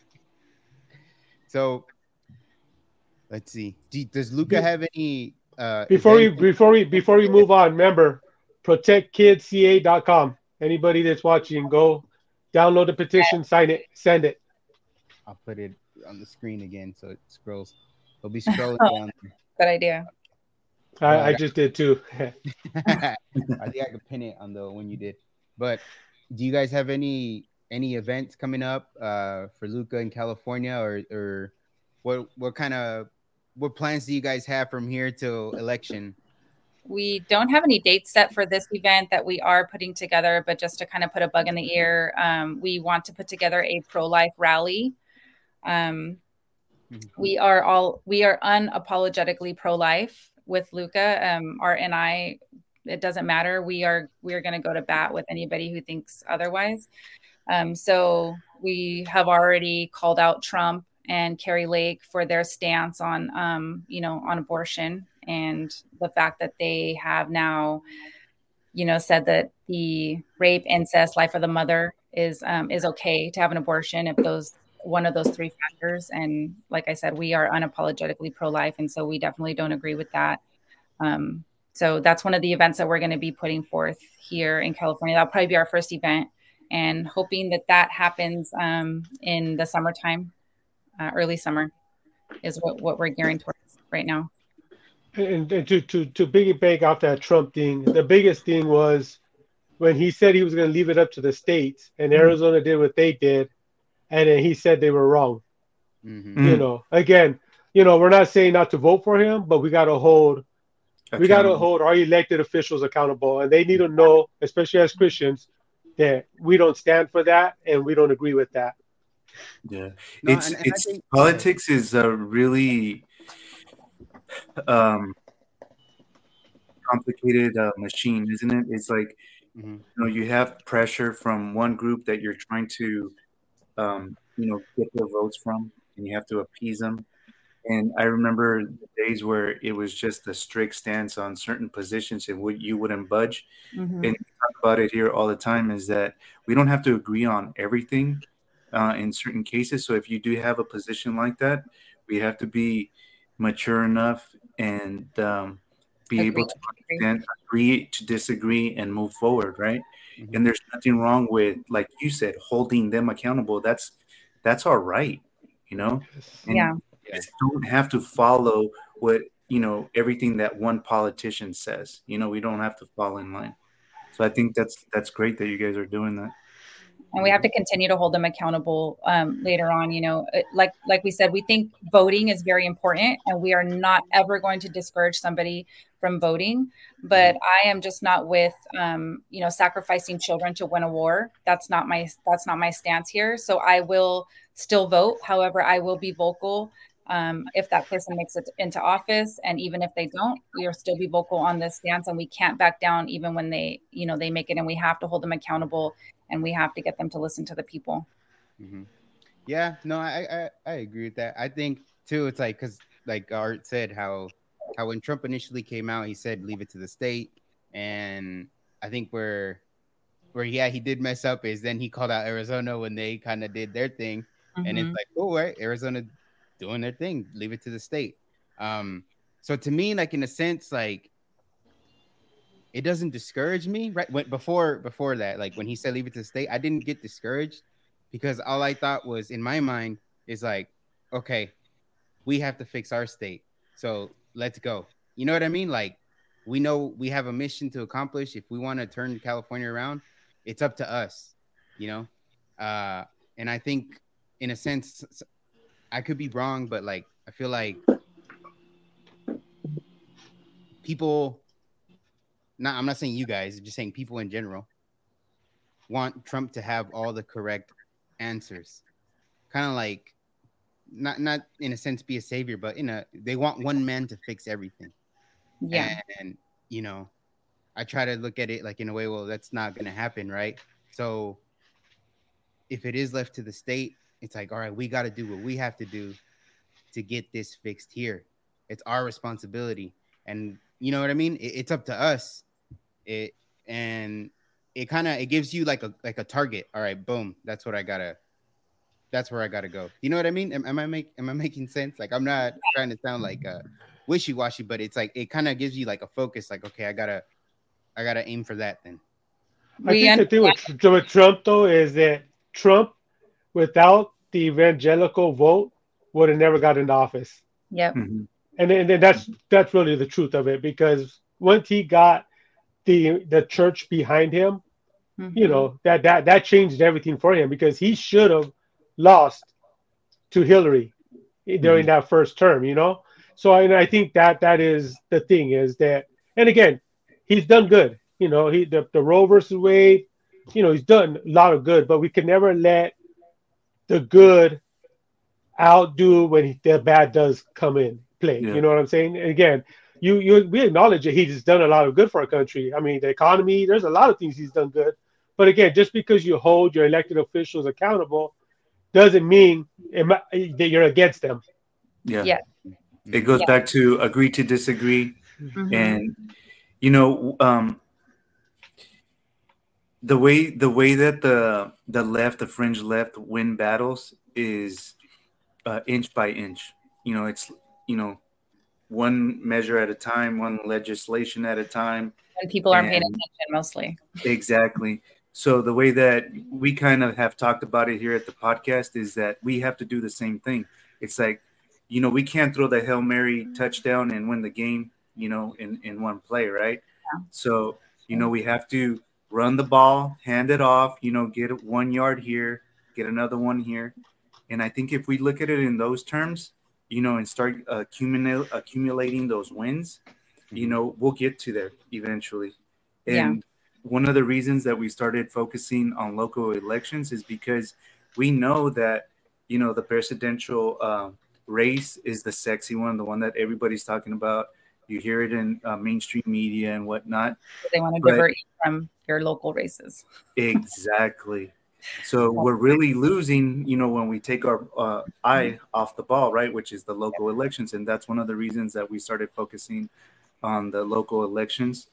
Speaker 2: So let's see. Do, does Luca have any? Uh,
Speaker 4: before we before we before we move on, remember protect kids c a dot com. Anybody that's watching, go download the petition, sign it, send it.
Speaker 2: I'll put it on the screen again so it scrolls. It'll be scrolling oh, down.
Speaker 3: Good idea.
Speaker 4: I, uh, I just did too.
Speaker 2: I think I could pin it on the one you did. But do you guys have any any events coming up uh, for Luca in California, or or what what kind of what plans do you guys have from here till election?
Speaker 3: We don't have any dates set for this event that we are putting together, but just to kind of put a bug in the ear, um, we want to put together a pro-life rally. Um, mm-hmm. We are all, we are unapologetically pro-life with Luca. Um, Art and I, it doesn't matter. We are, we are going to go to bat with anybody who thinks otherwise. Um, so we have already called out Trump and Carrie Lake for their stance on, um, you know, on abortion, and the fact that they have now, you know, said that the rape, incest, life of the mother is um, is okay to have an abortion if those one of those three factors. And like I said, we are unapologetically pro-life, and so we definitely don't agree with that. Um, so that's one of the events that we're going to be putting forth here in California. That'll probably be our first event, and hoping that that happens um, in the summertime. Uh, early summer is what, what we're gearing towards right now.
Speaker 4: And, and to, to, to piggyback off that Trump thing, the biggest thing was when he said he was going to leave it up to the states, and Arizona did what they did. and then he said they were wrong.
Speaker 2: Mm-hmm.
Speaker 4: You
Speaker 5: Mm.
Speaker 4: know, again, you know, we're not saying not to vote for him, but we got to hold we got to
Speaker 5: Accountable.
Speaker 4: hold our elected officials accountable, and they need to know, especially as Christians, that we don't stand for that and we don't agree with that.
Speaker 5: Yeah,
Speaker 2: No,
Speaker 5: it's
Speaker 2: and, and I
Speaker 5: it's
Speaker 2: think go ahead.
Speaker 5: politics is a really um, complicated uh, machine, isn't it? It's like
Speaker 2: Mm-hmm.
Speaker 5: you know you have pressure from one group that you're trying to um, you know get their votes from, and you have to appease them. And I remember the days where it was just a strict stance on certain positions and would you wouldn't budge.
Speaker 3: Mhm.
Speaker 5: And we talk about it here all the time is that we don't have to agree on everything uh, in certain cases. So if you do have a position like that, we have to be mature enough and um, be
Speaker 3: Agree.
Speaker 5: able to
Speaker 3: Agree.
Speaker 5: understand, agree to disagree and move forward, right?
Speaker 2: Mm-hmm.
Speaker 5: And there's nothing wrong with, like you said, holding them accountable. That's that's our right, you know. And
Speaker 3: Yeah.
Speaker 2: Yeah.
Speaker 5: just don't have to follow what you know everything that one politician says. You know, we don't have to fall in line. So I think that's that's great that you guys are doing that.
Speaker 3: And we have to continue to hold them accountable um, later on. You know, Uh, like like we said, we think voting is very important, and we are not ever going to discourage somebody from voting. But I am just not with um, you know sacrificing children to win a war. That's not my that's not my stance here. So I will still vote. However, I will be vocal. Um, if that person makes it into office, and even if they don't, we will still be vocal on this stance, and we can't back down even when they, you know, they make it, and we have to hold them accountable, and we have to get them to listen to the people.
Speaker 2: Mm-hmm. Yeah, no, I, I I agree with that. I think too, it's like because like Art said, how how when Trump initially came out, he said leave it to the state, and I think where where yeah he did mess up is then he called out Arizona when they kind of did their thing, and it's
Speaker 3: Mhm.
Speaker 2: like oh right, Arizona doing their thing, leave it to the state. Um, so to me, like in a sense, like it doesn't discourage me. Right when, before before that, like when he said leave it to the state, I didn't get discouraged because all I thought was in my mind is like, okay, we have to fix our state, so let's go. You know what I mean? Like we know we have a mission to accomplish. If we want to turn California around, it's up to us. You know, uh, and I think in a sense, I could be wrong, but like I feel like people. Not, I'm not saying you guys, just saying people in general want Trump to have all the correct answers. Kind of like not not in a sense be a savior, but in a they want one man to fix everything.
Speaker 3: Yeah.
Speaker 2: And, and you know, I try to look at it like in a way, well, that's not gonna happen, right? So if it is left to the state, it's like, all right, we gotta do what we have to do to get this fixed here. It's our responsibility. And you know what I mean? It, it's up to us. It and it kind of it gives you like a like a target. All right, boom. That's what I gotta. That's where I gotta go. You know what I mean? Am, am I make am I making sense? Like I'm not trying to sound like uh wishy washy, but it's like it kind of gives you like a focus. Like okay, I gotta I gotta aim for that then.
Speaker 4: I
Speaker 3: We
Speaker 4: think the thing with,
Speaker 3: understand.
Speaker 4: with Trump though is that Trump, without the evangelical vote, would have never got into office.
Speaker 3: Yep.
Speaker 5: Mhm.
Speaker 4: And then, then that's that's really the truth of it, because once he got the the church behind him, you
Speaker 3: Mhm.
Speaker 4: know, that that that changed everything for him, because he should have lost to Hillary during
Speaker 5: Mhm.
Speaker 4: that first term, you know. So and I think that that is the thing, is that, and again, he's done good. You know, he the, the Roe versus Wade, you know, he's done a lot of good, but we can never let the good outdo when he, the bad does come in play.
Speaker 5: Yeah.
Speaker 4: You know what I'm saying? And again, you you we acknowledge that he's done a lot of good for our country. I mean, the economy, there's a lot of things he's done good. But again, just because you hold your elected officials accountable doesn't mean it, that you're against them.
Speaker 5: Yeah.
Speaker 3: Yeah.
Speaker 5: It
Speaker 2: Mm-hmm.
Speaker 5: goes
Speaker 3: Yeah.
Speaker 5: back to agree to disagree,
Speaker 3: Mhm.
Speaker 5: and you know, um, the way the way that the the left, the fringe left, win battles is uh, inch by inch. You know, it's you know one measure at a time, one legislation at a time,
Speaker 3: When people aren't paying
Speaker 5: and
Speaker 3: attention, mostly.
Speaker 5: exactly. So the way that we kind of have talked about it here at the podcast is that we have to do the same thing. It's like, you know, we can't throw the Hail Mary touchdown and win the game, you know, in, in one play, right? So, you know, we have to run the ball, hand it off, you know, get it one yard here, get another one here. And I think if we look at it in those terms, you know, and start accumulating accumulating those wins, you know, we'll get to there eventually. And
Speaker 3: Yeah.
Speaker 5: one of the reasons that we started focusing on local elections is because we know that, you know, the presidential um, race is the sexy one, the one that everybody's talking about. You hear it in uh, mainstream media and whatnot.
Speaker 3: They want to
Speaker 5: But-
Speaker 3: divert you from your local races.
Speaker 5: Exactly. So we're really losing, you know, when we take our uh, eye off the ball, right? Which is the local elections. And that's one of the reasons that we started focusing on the local elections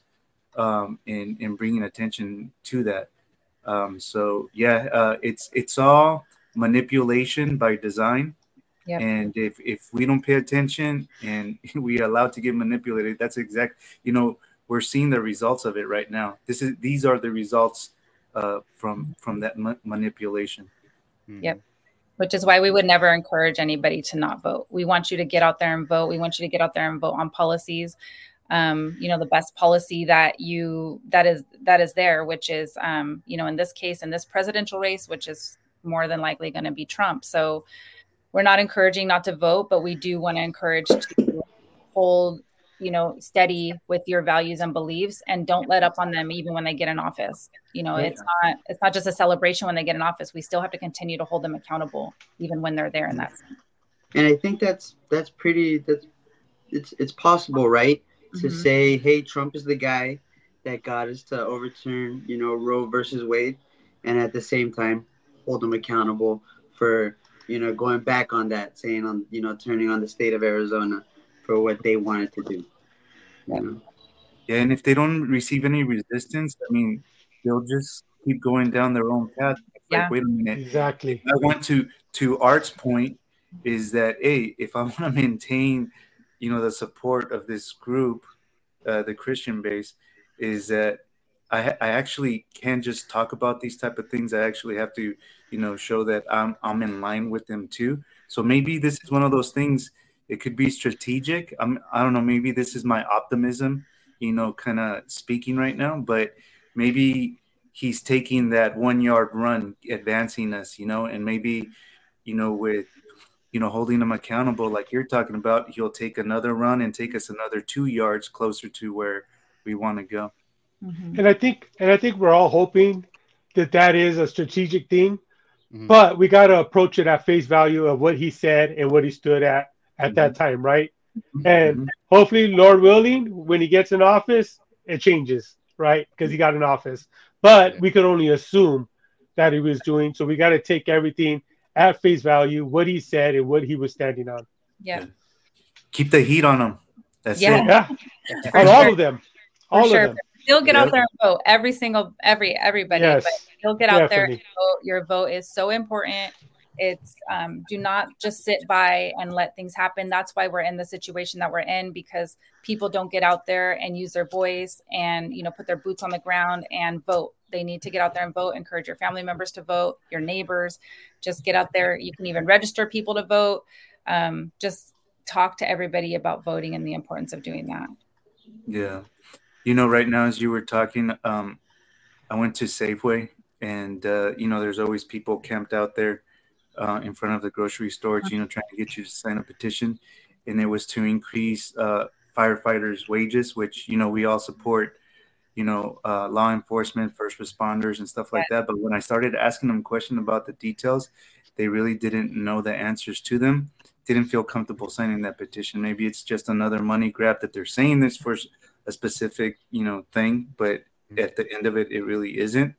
Speaker 5: um, and, and bringing attention to that. Um, so, yeah, uh, it's it's all manipulation by design.
Speaker 3: Yep.
Speaker 5: And if, if we don't pay attention and we allow it to get manipulated, that's exact, you know, we're seeing the results of it right now. This is These are the results uh, from from that ma- manipulation.
Speaker 3: Yep. Which is why we would never encourage anybody to not vote. We want you to get out there and vote. We want you to get out there and vote on policies. Um, you know, the best policy that you that is that is there, which is, um, you know, in this case, in this presidential race, which is more than likely going to be Trump. So we're not encouraging not to vote, but we do want to encourage to hold, you know, steady with your values and beliefs, and don't let up on them even when they get in office. You know,
Speaker 5: Yeah.
Speaker 3: it's not it's not just a celebration when they get in office. We still have to continue to hold them accountable even when they're there in that sense.
Speaker 6: And I think that's that's pretty that's it's it's possible, right? To
Speaker 3: Mhm.
Speaker 6: say, hey, Trump is the guy that got us to overturn, you know, Roe versus Wade, and at the same time hold them accountable for, you know, going back on that, saying on, you know, turning on the state of Arizona for what they wanted to do. You know?
Speaker 5: Yeah, and if they don't receive any resistance, I mean, they'll just keep going down their own path. It's
Speaker 3: Yeah.
Speaker 5: like, wait a minute.
Speaker 4: Exactly.
Speaker 5: I want to to Art's point is that, hey, if I want to maintain, you know, the support of this group, uh, the Christian base, is that I I actually can't just talk about these type of things. I actually have to, you know, show that I'm I'm in line with them too. So maybe this is one of those things. It could be strategic. I'm I don't know. Maybe this is my optimism, you know, kind of speaking right now. But maybe he's taking that one yard run, advancing us, you know, and maybe, you know, with, you know, holding them accountable, like you're talking about, he'll take another run and take us another two yards closer to where we want to go.
Speaker 3: Mhm.
Speaker 4: And I think, and I think we're all hoping that that is a strategic thing,
Speaker 2: Mhm.
Speaker 4: but we got to approach it at face value of what he said and what he stood at at that time, right? And
Speaker 5: Mhm.
Speaker 4: hopefully, Lord willing, when he gets in office, it changes, right? Because he got in office. But
Speaker 2: Yeah.
Speaker 4: we could only assume that he was doing. So we got to take everything at face value, what he said and what he was standing on.
Speaker 3: Yeah.
Speaker 5: Keep the heat on them. That's
Speaker 3: Yeah.
Speaker 5: it.
Speaker 4: Yeah,
Speaker 3: For
Speaker 4: on all
Speaker 3: sure.
Speaker 4: of them,
Speaker 3: For
Speaker 4: all
Speaker 3: sure.
Speaker 4: of them.
Speaker 3: Still get out
Speaker 5: Yep.
Speaker 3: there and vote. Every single, every, everybody.
Speaker 4: Yes,
Speaker 3: But you'll get out there and
Speaker 4: definitely.
Speaker 3: vote. Your vote is so important. It's um, do not just sit by and let things happen. That's why we're in the situation that we're in, because people don't get out there and use their voice and, you know, put their boots on the ground and vote. They need to get out there and vote. Encourage your family members to vote, your neighbors. Just get out there. You can even register people to vote. Um, just talk to everybody about voting and the importance of doing that.
Speaker 5: Yeah. You know, right now, as you were talking, um, I went to Safeway, and, uh, you know, there's always people camped out there uh, in front of the grocery stores, you know, trying to get you to sign a petition. And it was to increase uh, firefighters' wages, which, you know, we all support, you know, uh, law enforcement, first responders and stuff like that. But when I started asking them questions about the details, they really didn't know the answers to them, didn't feel comfortable signing that petition. Maybe it's just another money grab that they're saying this for a specific, you know, thing, but at the end of it, it really isn't.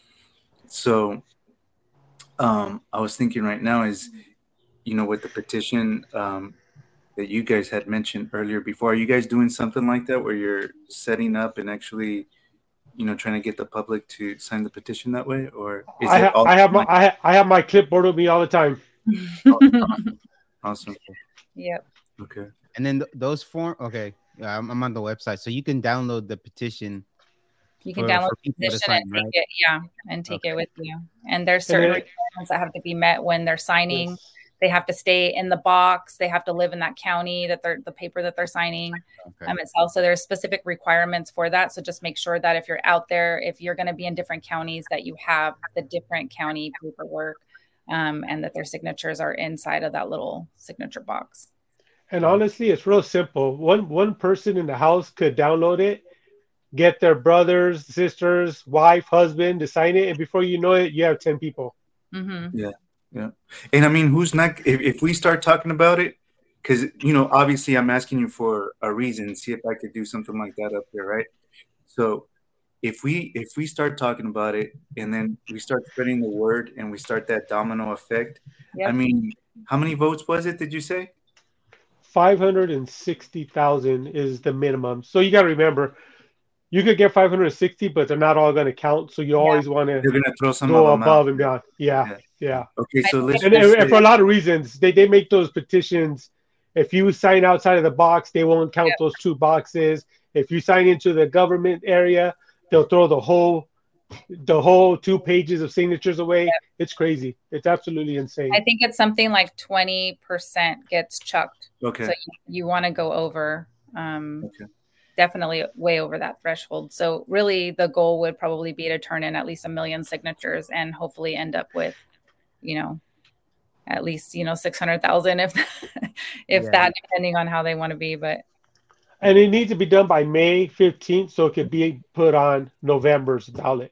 Speaker 5: So um, I was thinking right now is, you know, with the petition um, that you guys had mentioned earlier before, are you guys doing something like that where you're setting up and actually, you know, trying to get the public to sign the petition that way? Or is
Speaker 4: I,
Speaker 5: it
Speaker 4: ha-
Speaker 5: all
Speaker 4: I have my I, ha- I have my clipboard with me all the time.
Speaker 5: awesome?
Speaker 3: Yep.
Speaker 5: Okay.
Speaker 2: And then th- those form. Okay, yeah, I'm, I'm on the website, so you can download the petition.
Speaker 3: You can
Speaker 2: For-
Speaker 3: download
Speaker 2: for
Speaker 3: the
Speaker 2: people to
Speaker 3: petition
Speaker 2: sign,
Speaker 3: and take
Speaker 2: right?
Speaker 3: it, yeah, and take
Speaker 2: Okay.
Speaker 3: it with you. And there's certain
Speaker 4: then-
Speaker 3: requirements that have to be met when they're signing.
Speaker 4: Yes.
Speaker 3: They have to stay in the box. They have to live in that county that they're the paper that they're signing
Speaker 2: Okay.
Speaker 3: um, itself. So there's specific requirements for that. So just make sure that if you're out there, if you're going to be in different counties, that you have the different county paperwork um, and that their signatures are inside of that little signature box.
Speaker 4: And honestly, it's real simple. One one person in the house could download it, get their brothers, sisters, wife, husband to sign it, and before you know it, you have ten people.
Speaker 3: Mm-hmm.
Speaker 5: Yeah, yeah. And I mean, who's not? If, if we start talking about it, because you know, obviously, I'm asking you for a reason. See if I could do something like that up there, right? So, if we if we start talking about it, and then we start spreading the word, and we start that domino effect.
Speaker 3: Yep.
Speaker 5: I mean, how many votes was it? Did you say?
Speaker 4: five hundred sixty thousand is the minimum. So you got to remember, you could get five hundred sixty, but they're not all going to count. So you
Speaker 3: Yeah.
Speaker 4: always want to
Speaker 5: They're gonna throw some
Speaker 4: go
Speaker 5: of them
Speaker 4: above
Speaker 5: out.
Speaker 4: and beyond. Yeah,
Speaker 5: Yeah.
Speaker 4: yeah.
Speaker 5: Okay, so let's
Speaker 4: And,
Speaker 5: just
Speaker 4: and,
Speaker 5: say-
Speaker 4: and for a lot of reasons, they, they make those petitions. If you sign outside of the box, they won't count those two boxes. If you sign into the government area, they'll throw the whole the whole two pages of signatures away. It's crazy. It's absolutely insane.
Speaker 3: I think it's something like twenty percent gets chucked.
Speaker 5: okay.
Speaker 3: So you, you want to go over, um,
Speaker 5: Okay.
Speaker 3: definitely way over that threshold. So really the goal would probably be to turn in at least a million signatures and hopefully end up with, you know, at least, you know, six hundred thousand if, if
Speaker 2: Yeah.
Speaker 3: that, depending on how they want to be. But
Speaker 4: And it needs to be done by May fifteenth so it could be put on November's ballot.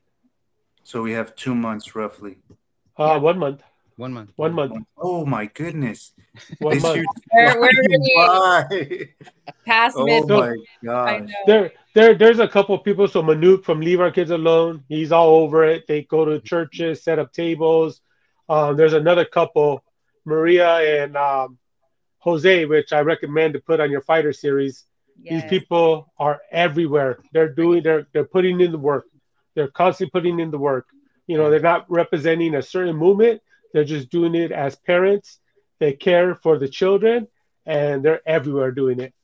Speaker 5: So we have two months roughly.
Speaker 4: Uh,
Speaker 3: Yeah.
Speaker 4: One month.
Speaker 2: One month.
Speaker 4: One month.
Speaker 5: Oh my goodness!
Speaker 4: One
Speaker 5: This
Speaker 4: month.
Speaker 5: year-
Speaker 3: We're- we're really-
Speaker 5: Why?
Speaker 3: past
Speaker 5: Oh
Speaker 3: mid,
Speaker 5: my
Speaker 3: I
Speaker 5: gosh!
Speaker 3: know.
Speaker 4: There, there, there's a couple of people. So Manuk from Leave Our Kids Alone, he's all over it. They go to churches, set up tables. Um, there's another couple, Maria and um, Jose, which I recommend to put on your fighter series.
Speaker 3: Yes.
Speaker 4: These people are everywhere. They're doing, they're, they're putting in the work. They're constantly putting in the work. You know, they're not representing a certain movement. They're just doing it as parents. They care for the children, and they're everywhere doing it.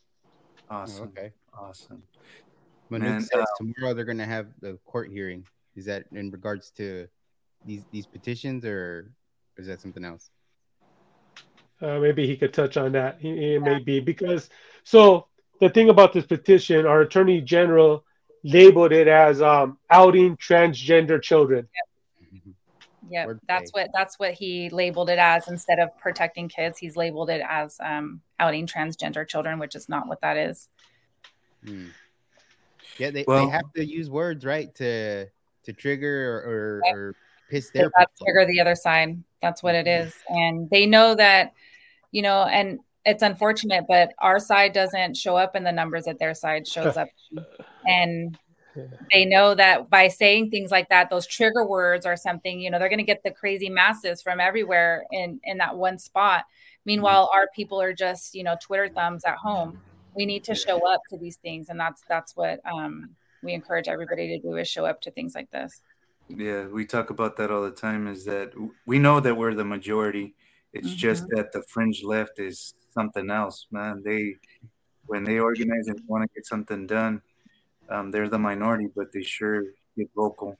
Speaker 5: Awesome.
Speaker 2: Okay.
Speaker 5: Awesome.
Speaker 2: Manuk
Speaker 5: Man,
Speaker 2: says
Speaker 5: uh,
Speaker 2: tomorrow they're gonna have the court hearing. Is that in regards to these these petitions, or is that something else?
Speaker 4: Uh, maybe he could touch on that. He, it may be because so the thing about this petition, our attorney general labeled it as um, outing transgender children.
Speaker 3: Yeah,
Speaker 2: Wordplay.
Speaker 3: that's what that's what he labeled it as. Instead of protecting kids, he's labeled it as um, outing transgender children, which is not what that is.
Speaker 2: Hmm. Yeah, they,
Speaker 5: Well-
Speaker 2: they have to use words, right, to to trigger or or,
Speaker 3: Yep.
Speaker 2: or piss
Speaker 3: They
Speaker 2: their
Speaker 3: gotta
Speaker 2: people.
Speaker 3: trigger the other side. That's what it is, and they know that, you know, and it's unfortunate, but our side doesn't show up in the numbers that their side shows up, and they know that by saying things like that, those trigger words are something, you know, they're going to get the crazy masses from everywhere in in that one spot. Meanwhile, our people are just, you know, Twitter thumbs at home. We need to show up to these things, and that's that's what um, we encourage everybody to do, is show up to things like this.
Speaker 5: Yeah, we talk about that all the time. Is that we know that we're the majority. It's
Speaker 3: Mhm.
Speaker 5: just that the fringe left is something else, man. They when they organize and want to get something done, um, they're the minority, but they sure get vocal.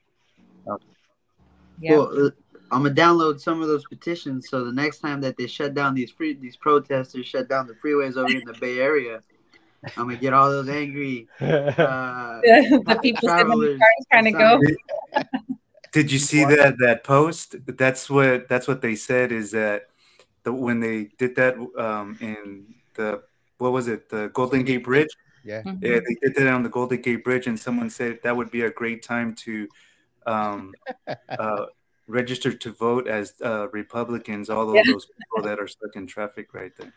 Speaker 3: Yeah.
Speaker 6: Well, uh, I'm gonna download some of those petitions so the next time that they shut down these free these protesters shut down the freeways over in the Bay Area, I'm gonna get all those angry uh,
Speaker 3: the, the people sitting in the
Speaker 6: travelers
Speaker 3: cars trying to go.
Speaker 6: sign.
Speaker 5: Did you see that that post? That's what that's what they said is that the when they did that um, in the what was it the Golden Gate Bridge?
Speaker 2: Yeah.
Speaker 3: Mhm.
Speaker 5: Yeah, they did that on the Golden Gate Bridge, and someone said that would be a great time to um, uh, register to vote as uh, Republicans. All of
Speaker 3: Yeah.
Speaker 5: those people that are stuck in traffic right there.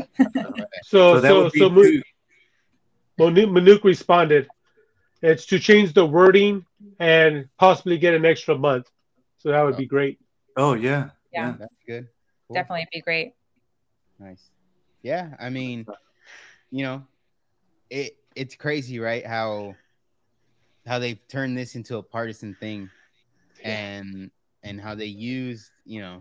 Speaker 4: So,
Speaker 5: So that
Speaker 4: so,
Speaker 5: would be
Speaker 4: so Mu-
Speaker 5: two.
Speaker 4: Manuk, Manuk responded, it's to change the wording and possibly get an extra month. So that would be great.
Speaker 5: Oh yeah,
Speaker 3: Yeah.
Speaker 5: yeah.
Speaker 2: That's good. Cool.
Speaker 3: Definitely be great.
Speaker 2: Nice. Yeah, I mean, you know, it it's crazy, right? How how they've turned this into a partisan thing, and and how they use, you know,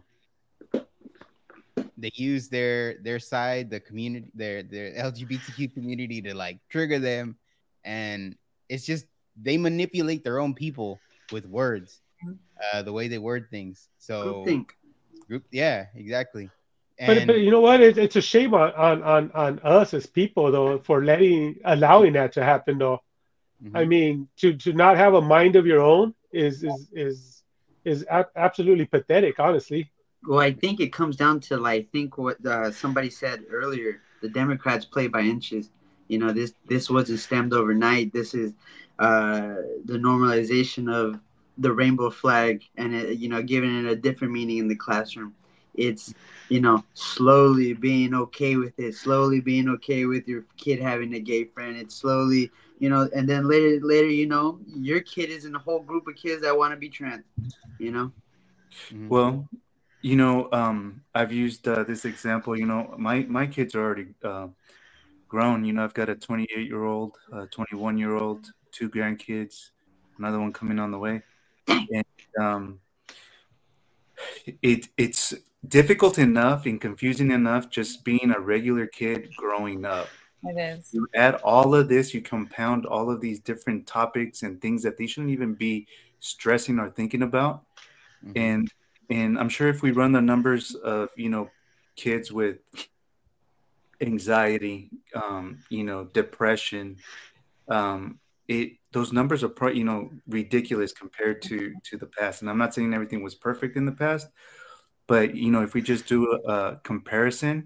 Speaker 2: they use their their side, the community, their their L G B T Q community to like trigger them, and it's just they manipulate their own people with words, uh, the way they word things. So
Speaker 6: Groupthink.
Speaker 2: group, yeah, exactly.
Speaker 4: But,
Speaker 2: And
Speaker 4: but you know what? It, it's a shame on, on, on, on us as people, though, for letting allowing that to happen, though.
Speaker 2: mhm.
Speaker 4: I mean, to, to not have a mind of your own is is is is a- absolutely pathetic, honestly.
Speaker 6: Well, I think it comes down to like I think what uh, somebody said earlier. The Democrats play by inches. You know, this this wasn't stemmed overnight. This is uh, the normalization of the rainbow flag, and it, you know, giving it a different meaning in the classroom. It's you know slowly being okay with it, slowly being okay with your kid having a gay friend. It's slowly you know, and then later later you know your kid is in a whole group of kids that want to be trans. You know.
Speaker 2: Mhm.
Speaker 5: Well, you know, um, I've used uh, this example. You know, my my kids are already uh, grown. You know, I've got a twenty-eight year old, a twenty-one year old, two grandkids, another one coming on the way, and um, it it's difficult enough and confusing enough just being a regular kid growing up.
Speaker 3: It is.
Speaker 5: You add all of this, you compound all of these different topics and things that they shouldn't even be stressing or thinking about.
Speaker 2: Mhm.
Speaker 5: And and I'm sure if we run the numbers of, you know, kids with anxiety, um, you know, depression, um, it those numbers are pro, you know, ridiculous compared to to the past. And I'm not saying everything was perfect in the past, but you know, if we just do a, a comparison,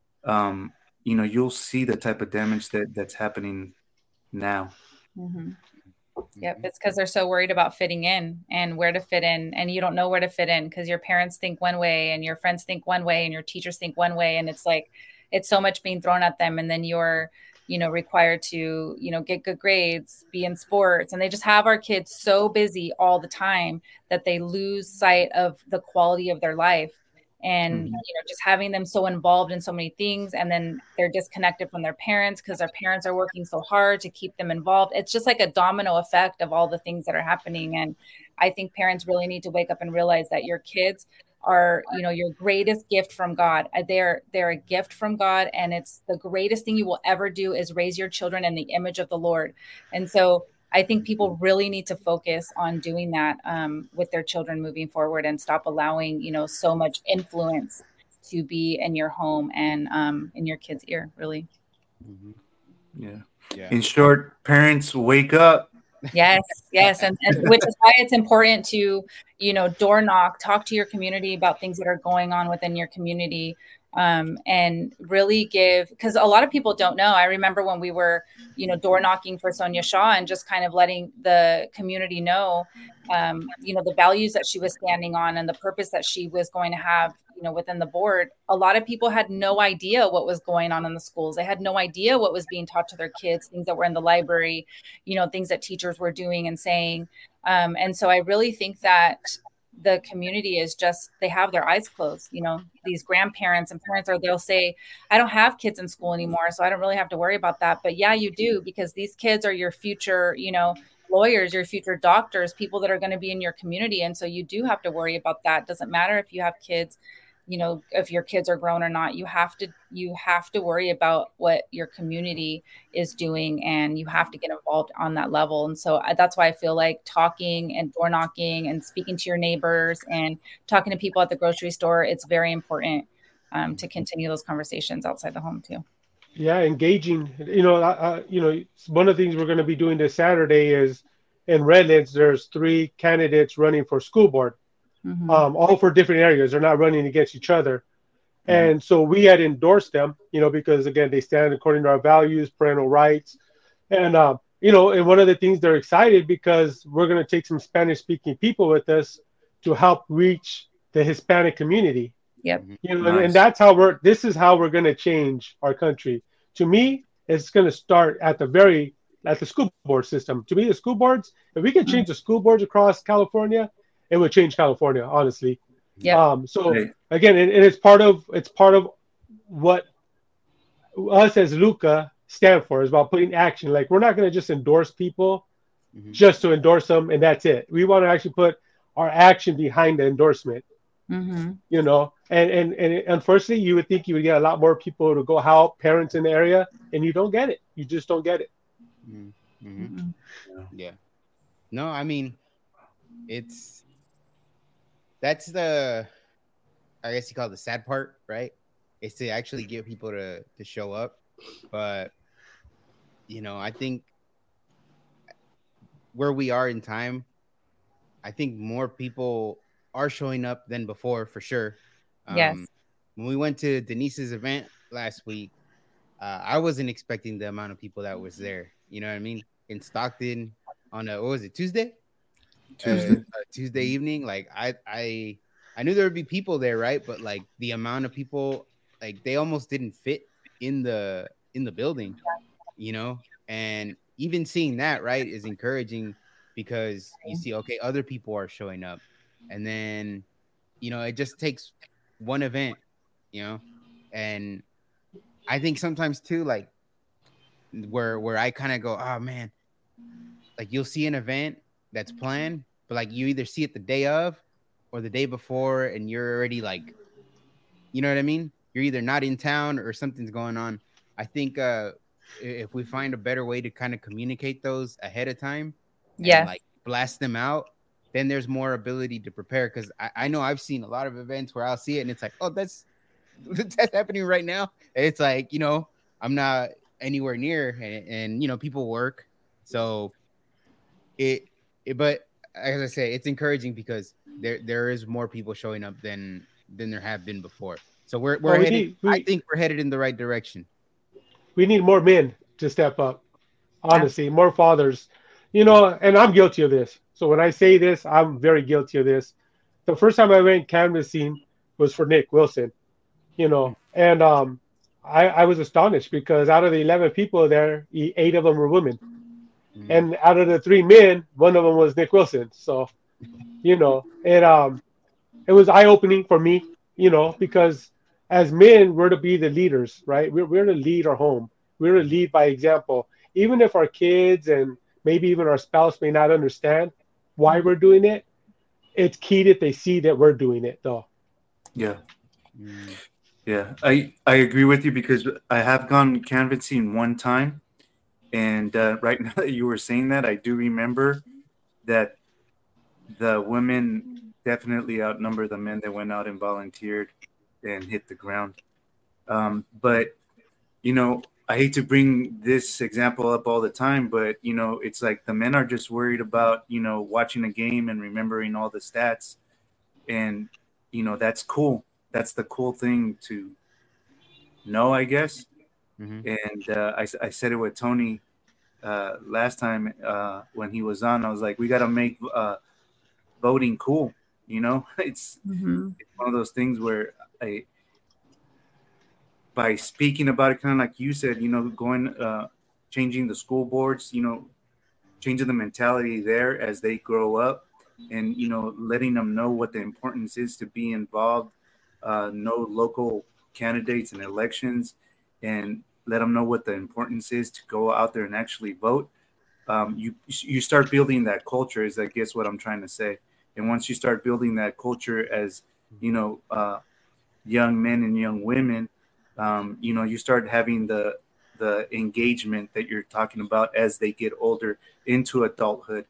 Speaker 5: um, you know, you'll see the type of damage that that's happening now.
Speaker 3: hmm Yep,
Speaker 2: Mhm.
Speaker 3: it's because they're so worried about fitting in and where to fit in, and you don't know where to fit in because your parents think one way and your friends think one way and your teachers think one way, and it's like it's so much being thrown at them, and then you're, you know, required to, you know, get good grades, be in sports, and they just have our kids so busy all the time that they lose sight of the quality of their life. And
Speaker 5: Mhm.
Speaker 3: you know, just having them so involved in so many things, and then they're disconnected from their parents because their parents are working so hard to keep them involved. It's just like a domino effect of all the things that are happening. And I think parents really need to wake up and realize that your kids are, you know, your greatest gift from God. Uh, they're they're a gift from God, and it's the greatest thing you will ever do is raise your children in the image of the Lord. And so I think people really need to focus on doing that, um, with their children moving forward, and stop allowing, you know, so much influence to be in your home and, um, in your kid's ear, really.
Speaker 2: Mhm.
Speaker 5: Yeah.
Speaker 2: Yeah.
Speaker 5: In short, parents wake up.
Speaker 3: Yes, yes, and, and which is why it's important to, you know, door knock, talk to your community about things that are going on within your community, um, and really give, because a lot of people don't know. I remember when we were, you know, door knocking for Sonia Shaw and just kind of letting the community know, um, you know, the values that she was standing on and the purpose that she was going to have, you know, within the board. A lot of people had no idea what was going on in the schools. They had no idea what was being taught to their kids, things that were in the library, you know, things that teachers were doing and saying. Um, and so I really think that the community is just, they have their eyes closed. You know, these grandparents and parents are, they'll say, I don't have kids in school anymore, so I don't really have to worry about that. But yeah, you do, because these kids are your future, you know, lawyers, your future doctors, people that are going to be in your community. And so you do have to worry about that. Doesn't matter if you have kids, you know, if your kids are grown or not. You have to, you have to worry about what your community is doing, and you have to get involved on that level. And so I, that's why I feel like talking and door knocking and speaking to your neighbors and talking to people at the grocery store, it's very important, um, to continue those conversations outside the home too.
Speaker 4: Yeah, engaging. You know, uh, uh, you know, one of the things we're going to be doing this Saturday is in Redlands. There's three candidates running for school board,
Speaker 3: Mm-hmm.
Speaker 4: um, all for different areas. They're not running against each other.
Speaker 2: Mhm.
Speaker 4: And so we had endorsed them, you know, because again, they stand according to our values, parental rights, and um, you know, and one of the things they're excited because we're going to take some Spanish-speaking people with us to help reach the Hispanic community.
Speaker 3: Yep.
Speaker 2: Mhm.
Speaker 4: You know, and, and
Speaker 5: Nice.
Speaker 4: that's how we're. This is how we're going to change our country. To me, it's going to start at the very at the school board system. To me, the school boards. If we can change the school boards across California, it would change California, honestly.
Speaker 3: Yep.
Speaker 4: Um, so
Speaker 5: Right.
Speaker 4: again, and, and it's part of it's part of what us as Luca stand for is about putting action. Like we're not going to just endorse people
Speaker 2: Mhm.
Speaker 4: just to endorse them and that's it. We want to actually put our action behind the endorsement.
Speaker 3: Mm-hmm.
Speaker 4: You know, and and and unfortunately, you would think you would get a lot more people to go help parents in the area, and you don't get it. You just don't get it.
Speaker 2: Mhm. Mhm.
Speaker 3: Mm-hmm.
Speaker 5: Yeah.
Speaker 2: Yeah. No, I mean, it's that's the, I guess you call it the sad part, right? Is to actually get people to to show up. But you know, I think where we are in time, I think more people are showing up than before for sure.
Speaker 3: Yes.
Speaker 2: Um, when we went to Denise's event last week, uh, I wasn't expecting the amount of people that was there. You know what I mean? In Stockton on a what was it Tuesday? Uh,
Speaker 5: Tuesday.
Speaker 2: uh, Tuesday evening. Like I I I knew there would be people there, right? But like the amount of people, like they almost didn't fit in the in the building, you know. And even seeing that, right, is encouraging because you see, okay, other people are showing up, and then you know it just takes one event, you know, and I think sometimes too, like where where I kind of go, oh man, like you'll see an event that's planned, but like you either see it the day of or the day before, and you're already like, you know what I mean? You're either not in town or something's going on. I think uh if we find a better way to kind of communicate those ahead of time and
Speaker 3: Yes.
Speaker 2: like blast them out, then there's more ability to prepare. Because I, I know I've seen a lot of events where I'll see it and it's like, oh, that's that's happening right now. And it's like, you know, I'm not anywhere near, and, and you know, people work, so it, it. But as I say, it's encouraging because there there is more people showing up than than there have been before. So we're we're
Speaker 4: Well, we
Speaker 2: headed.
Speaker 4: need
Speaker 2: I
Speaker 4: we,
Speaker 2: think we're headed in the right direction.
Speaker 4: we need more men to step up. Honestly,
Speaker 3: Absolutely.
Speaker 4: more fathers. You know, and I'm guilty of this. So when I say this, I'm very guilty of this. The first time I went canvassing was for Nick Wilson. You know, and um, I I was astonished because out of the eleven people there, e- eight of them were women,
Speaker 2: Mm,
Speaker 4: and out of the three men, one of them was Nick Wilson. So you know, it um it was eye opening for me, you know, because as men, we're to be the leaders, right? We're, we're to lead our home. We're to lead by example. Even if our kids and maybe even our spouse may not understand why we're doing it, it's key that they see that we're doing it, though.
Speaker 5: Yeah.
Speaker 2: mm,
Speaker 5: Yeah. I, I agree with you because I have gone canvassing one time. And uh, right now that you were saying that, I do remember that the women definitely outnumber the men that went out and volunteered and hit the ground. Um, but you know, I hate to bring this example up all the time, but you know, it's like the men are just worried about, you know, watching a game and remembering all the stats. And, you know, that's cool. That's the cool thing to know, I guess.
Speaker 2: mhm,
Speaker 5: And uh, I, I said it with Tony uh, last time uh, when he was on. I was like, we got to make uh, voting cool. You know, it's,
Speaker 3: Mm-hmm.
Speaker 5: it's one of those things where I, by speaking about it, kind of like you said, you know, going, uh, changing the school boards, you know, changing the mentality there as they grow up, and you know, letting them know what the importance is to be involved, uh, know local candidates and elections, and let them know what the importance is to go out there and actually vote. Um, you you start building that culture. Is I guess what I'm trying to say. And once you start building that culture as you know, uh, young men and young women, um, you know, you start having the the engagement that you're talking about as they get older into adulthood.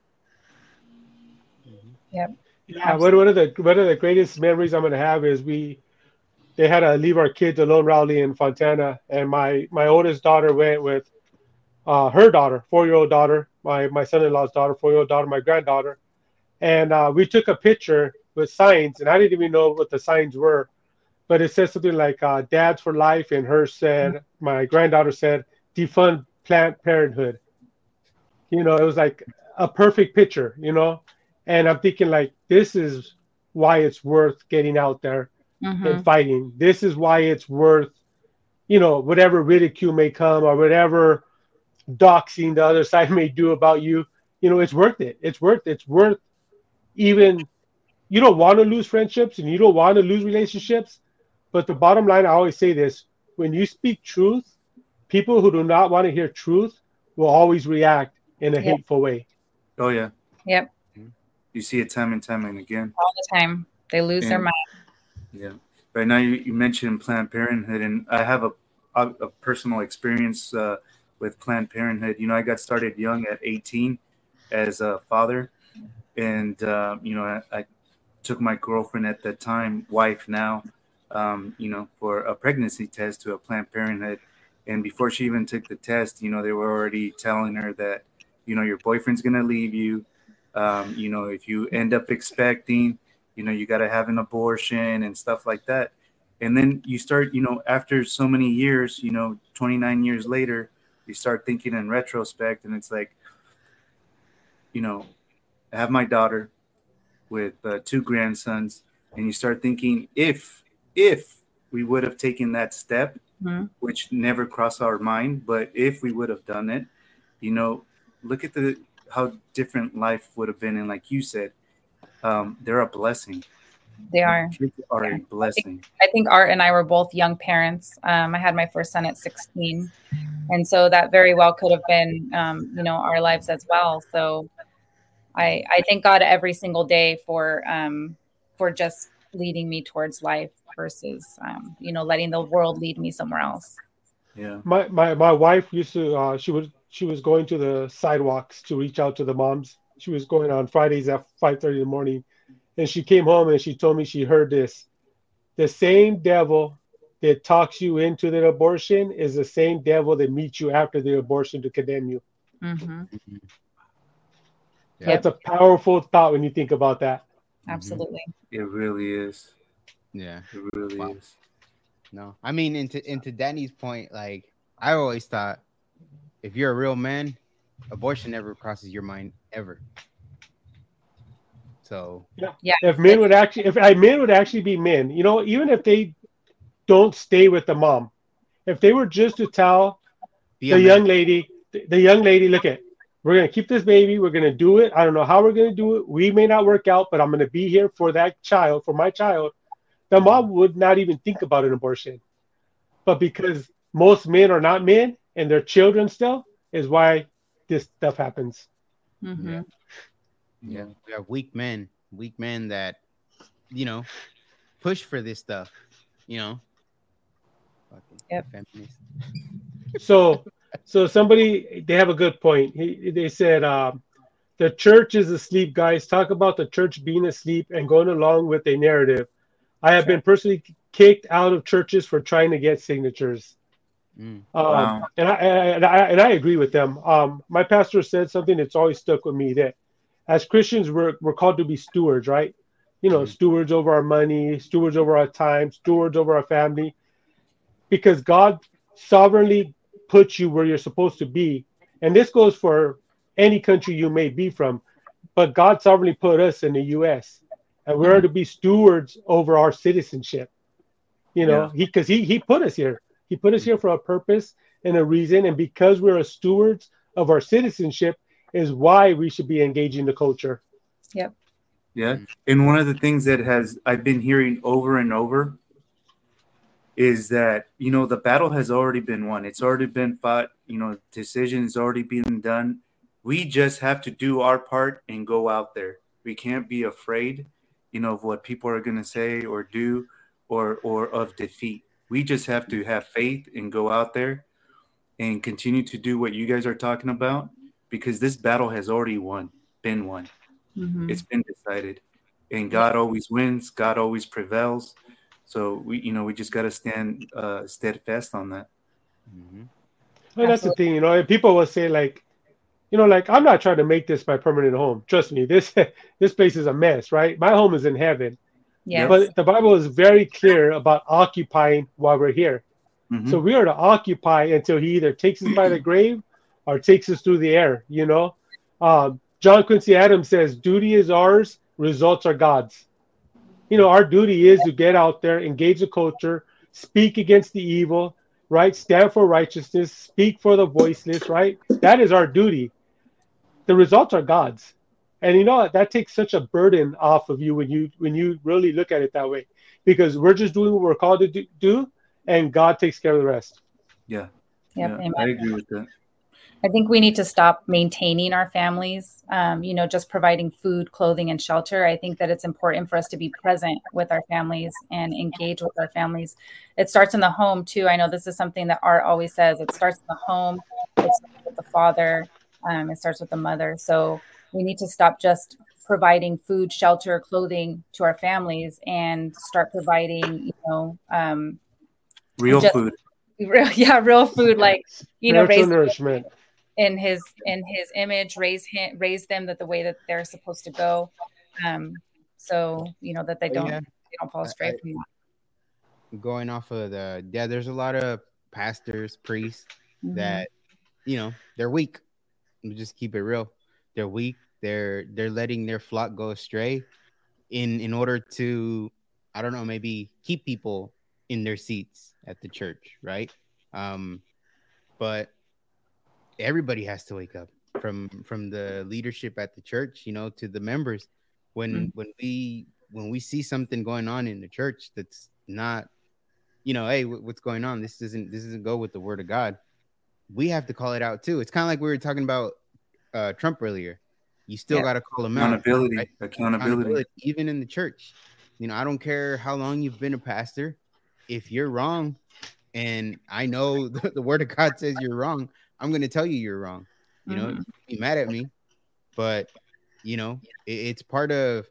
Speaker 2: mhm,
Speaker 3: Yep.
Speaker 4: Yeah, one
Speaker 3: Absolutely.
Speaker 4: one of the one of the greatest memories I'm gonna have is we they had to leave our kids alone rally in Fontana, and my my oldest daughter went with uh, her daughter, four year old daughter, my my son in law's daughter, four year old daughter, my granddaughter, and uh, we took a picture with signs, and I didn't even know what the signs were, but it said something like uh, "Dads for Life," and her said, my granddaughter said, "Defund Planned Parenthood." You know, it was like a perfect picture, you know, and I'm thinking like this is why it's worth getting out there and
Speaker 3: Mm-hmm.
Speaker 4: fighting. This is why it's worth, you know, whatever ridicule may come or whatever doxing the other side may do about you. You know, it's worth it. It's worth it's worth even you don't want to lose friendships and you don't want to lose relationships. But the bottom line, I always say this: when you speak truth, people who do not want to hear truth will always react in a
Speaker 3: Yep.
Speaker 4: hateful way.
Speaker 5: Oh yeah,
Speaker 3: Yep.
Speaker 2: mhm,
Speaker 5: you see it time and time and again.
Speaker 3: All the time. They lose their
Speaker 5: And
Speaker 3: mind.
Speaker 5: yeah, right now you, you mentioned Planned Parenthood, and I have a a, a personal experience uh, with Planned Parenthood. You know, I got started young at eighteen as a father, and uh, you know, I, I took my girlfriend at that time, wife now, um, you know, for a pregnancy test to a Planned Parenthood. And before she even took the test, you know, they were already telling her that, you know, your boyfriend's gonna leave you. Um, you know, if you end up expecting, you know, you got to have an abortion and stuff like that. And then you start, you know, after so many years, you know, twenty-nine years later, you start thinking in retrospect, and it's like, you know, I have my daughter with uh, two grandsons, and you start thinking if if we would have taken that step, mm-hmm. which never crossed our mind, but if we would have done it, you know, look at the how different life would have been. And like you said, um, they're a blessing.
Speaker 3: They are.
Speaker 5: Kids are
Speaker 3: yeah.
Speaker 5: a blessing.
Speaker 3: I think, I think Art and I were both young parents. Um, I had my first son at sixteen, and so that very well could have been, um, you know, our lives as well. So I, I thank God every single day for, um, for just leading me towards life versus, um, you know, letting the world lead me somewhere else.
Speaker 5: Yeah.
Speaker 4: My my my wife used to. Uh, she was she was going to the sidewalks to reach out to the moms. She was going on Fridays at five thirty in the morning. And she came home and she told me she heard this. The same devil that talks you into the abortion is the same devil that meets you after the abortion to condemn you.
Speaker 3: Mm-hmm.
Speaker 4: Yeah. That's a powerful thought when you think about that.
Speaker 3: Absolutely.
Speaker 5: It really is.
Speaker 2: Yeah.
Speaker 5: It really wow. is.
Speaker 2: No, I mean, into, into Danny's point, like, I always thought if you're a real man, abortion never crosses your mind ever. So
Speaker 4: yeah. yeah, if men would actually, if I men would actually be men, you know, even if they don't stay with the mom, if they were just to tell be the young lady, the, the young lady, look at, we're gonna keep this baby, we're gonna do it. I don't know how we're gonna do it. We may not work out, but I'm gonna be here for that child, for my child. The mom would not even think about an abortion, but because most men are not men and they're children still, is why this stuff happens.
Speaker 3: Mm-hmm.
Speaker 2: Yeah. Yeah, we have weak men, weak men that, you know, push for this stuff, you know.
Speaker 3: Yep.
Speaker 4: So, so somebody, they have a good point. He, they said, um, the church is asleep, guys. Talk about the church being asleep and going along with a narrative. I have been personally kicked out of churches for trying to get signatures. Mm. Um, wow. and, I, and I and I agree with them. Um, my pastor said something that's always stuck with me, that as Christians, we're, we're called to be stewards, right? You know, mm-hmm. stewards over our money, stewards over our time, stewards over our family, because God sovereignly puts you where you're supposed to be. And this goes for any country you may be from, but God sovereignly put us in the U S and we're mm-hmm. to be stewards over our citizenship, you know, yeah. he, cause he, he put us here. He put us mm-hmm. here for a purpose and a reason. And because we're a stewards of our citizenship, is why we should be engaging the culture.
Speaker 3: Yep.
Speaker 5: Yeah. And one of the things that has I've been hearing over and over is that, you know, the battle has already been won. It's already been fought. You know, decisions already been done. We just have to do our part and go out there. We can't be afraid, you know, of what people are going to say or do or or of defeat. We just have to have faith and go out there and continue to do what you guys are talking about. Because this battle has already won, been won. Mm-hmm. It's been decided. And God always wins. God always prevails. So, we, you know, we just got to stand uh, steadfast on that.
Speaker 4: Mm-hmm. Well, that's the thing, you know, people will say like, you know, like, I'm not trying to make this my permanent home. Trust me, this this place is a mess, right? My home is in heaven.
Speaker 3: Yes.
Speaker 4: But the Bible is very clear about occupying while we're here. Mm-hmm. So we are to occupy until he either takes us by the grave or takes us through the air, you know. Um, John Quincy Adams says, duty is ours, results are God's. You know, our duty is to get out there, engage the culture, speak against the evil, right? Stand for righteousness, speak for the voiceless, right? That is our duty. The results are God's. And you know, that takes such a burden off of you when you when you really look at it that way, because we're just doing what we're called to do, do and God takes care of the rest.
Speaker 5: Yeah.
Speaker 3: Yep,
Speaker 5: yeah I agree with that.
Speaker 3: I think we need to stop maintaining our families, um, you know, just providing food, clothing, and shelter. I think that it's important for us to be present with our families and engage with our families. It starts in the home, too. I know this is something that Art always says. It starts in the home. It starts with the father. Um, it starts with the mother. So we need to stop just providing food, shelter, clothing to our families and start providing, you know, um,
Speaker 5: real just, food.
Speaker 3: Real, yeah, real food, like, you know,
Speaker 4: raise nourishment.
Speaker 3: in his in his image, raise him, raise them that the way that they're supposed to go, um, so you know that they don't yeah. they don't fall astray I, from that.
Speaker 2: going off of the yeah, there's a lot of pastors, priests
Speaker 3: Mhm.
Speaker 2: that you know they're weak. We just keep it real. They're weak. They're they're letting their flock go astray in in order to I don't know maybe keep people in their seats at the church, right? Um, but everybody has to wake up from from the leadership at the church, you know, to the members. When
Speaker 3: Mhm.
Speaker 2: when we when we see something going on in the church that's not, you know, hey, wh- what's going on? This doesn't this doesn't go with the word of God. We have to call it out too. It's kind of like we were talking about uh, Trump earlier. You still
Speaker 3: Yeah.
Speaker 2: got to call him out, right?
Speaker 5: Accountability, accountability.
Speaker 2: Accountability, even in the church. You know, I don't care how long you've been a pastor. If you're wrong, and I know the, the word of God says you're wrong, I'm going to tell you you're wrong. You know,
Speaker 3: Mhm.
Speaker 2: you can be mad at me, but you know, it, it's part of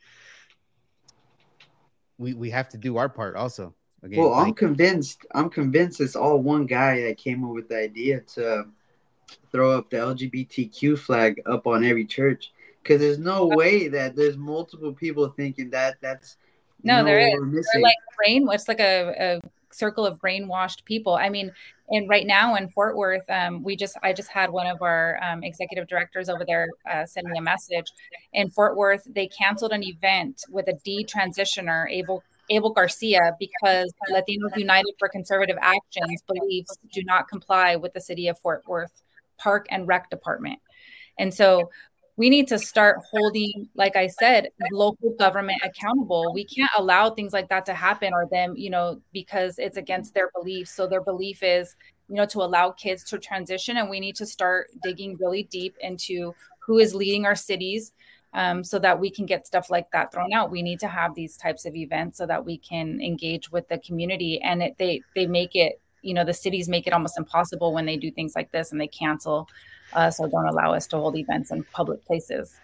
Speaker 2: we we have to do our part also. Again,
Speaker 6: Well, I'm
Speaker 2: like
Speaker 6: convinced. I'm convinced it's all one guy that came up with the idea to throw up the L G B T Q flag up on every church. Because there's no way that there's multiple people thinking that. That's you
Speaker 3: No,
Speaker 6: know
Speaker 3: there is.
Speaker 6: what we're
Speaker 3: They're
Speaker 6: missing.
Speaker 3: like brain. It's like a, a circle of brainwashed people. I mean, and right now in Fort Worth, um, we just I just had one of our um, executive directors over there uh, send me a message. In Fort Worth, they canceled an event with a detransitioner, Abel Abel Garcia, because Latinos United for Conservative Actions beliefs do not comply with the city of Fort Worth Park and Rec Department. And so we need to start holding, like I said, local government accountable. We can't allow things like that to happen or them, you know, because it's against their beliefs. So their belief is, you know, to allow kids to transition. And we need to start digging really deep into who is leading our cities um, so that we can get stuff like that thrown out. We need to have these types of events so that we can engage with the community. And it, they, they make it, you know, the cities make it almost impossible when they do things like this and they cancel us or don't allow us to hold events in public places.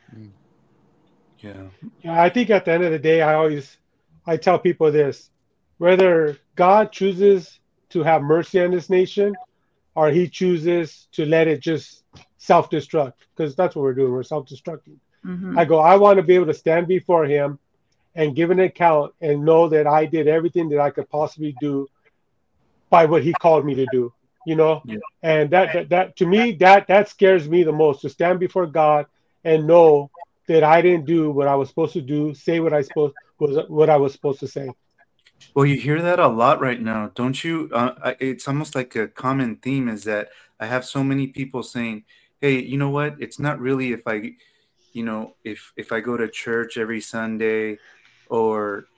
Speaker 5: Yeah.
Speaker 4: Yeah, I think at the end of the day, I always I tell people this: whether God chooses to have mercy on this nation, or He chooses to let it just self-destruct, because that's what we're doing. We're self-destructing.
Speaker 3: Mm-hmm.
Speaker 4: I go, I want to be able to stand before Him and give an account and know that I did everything that I could possibly do by what He called me to do. You know,
Speaker 5: Yeah.
Speaker 4: and that that, that to me that that scares me the most, to stand before God and know that I didn't do what I was supposed to do, say what I supposed was what I was supposed to say.
Speaker 5: Well, you hear that a lot right now, don't you? Uh, I- it's almost like a common theme is that I have so many people saying, "Hey, you know what? It's not really if I, you know, if if I go to church every Sunday, or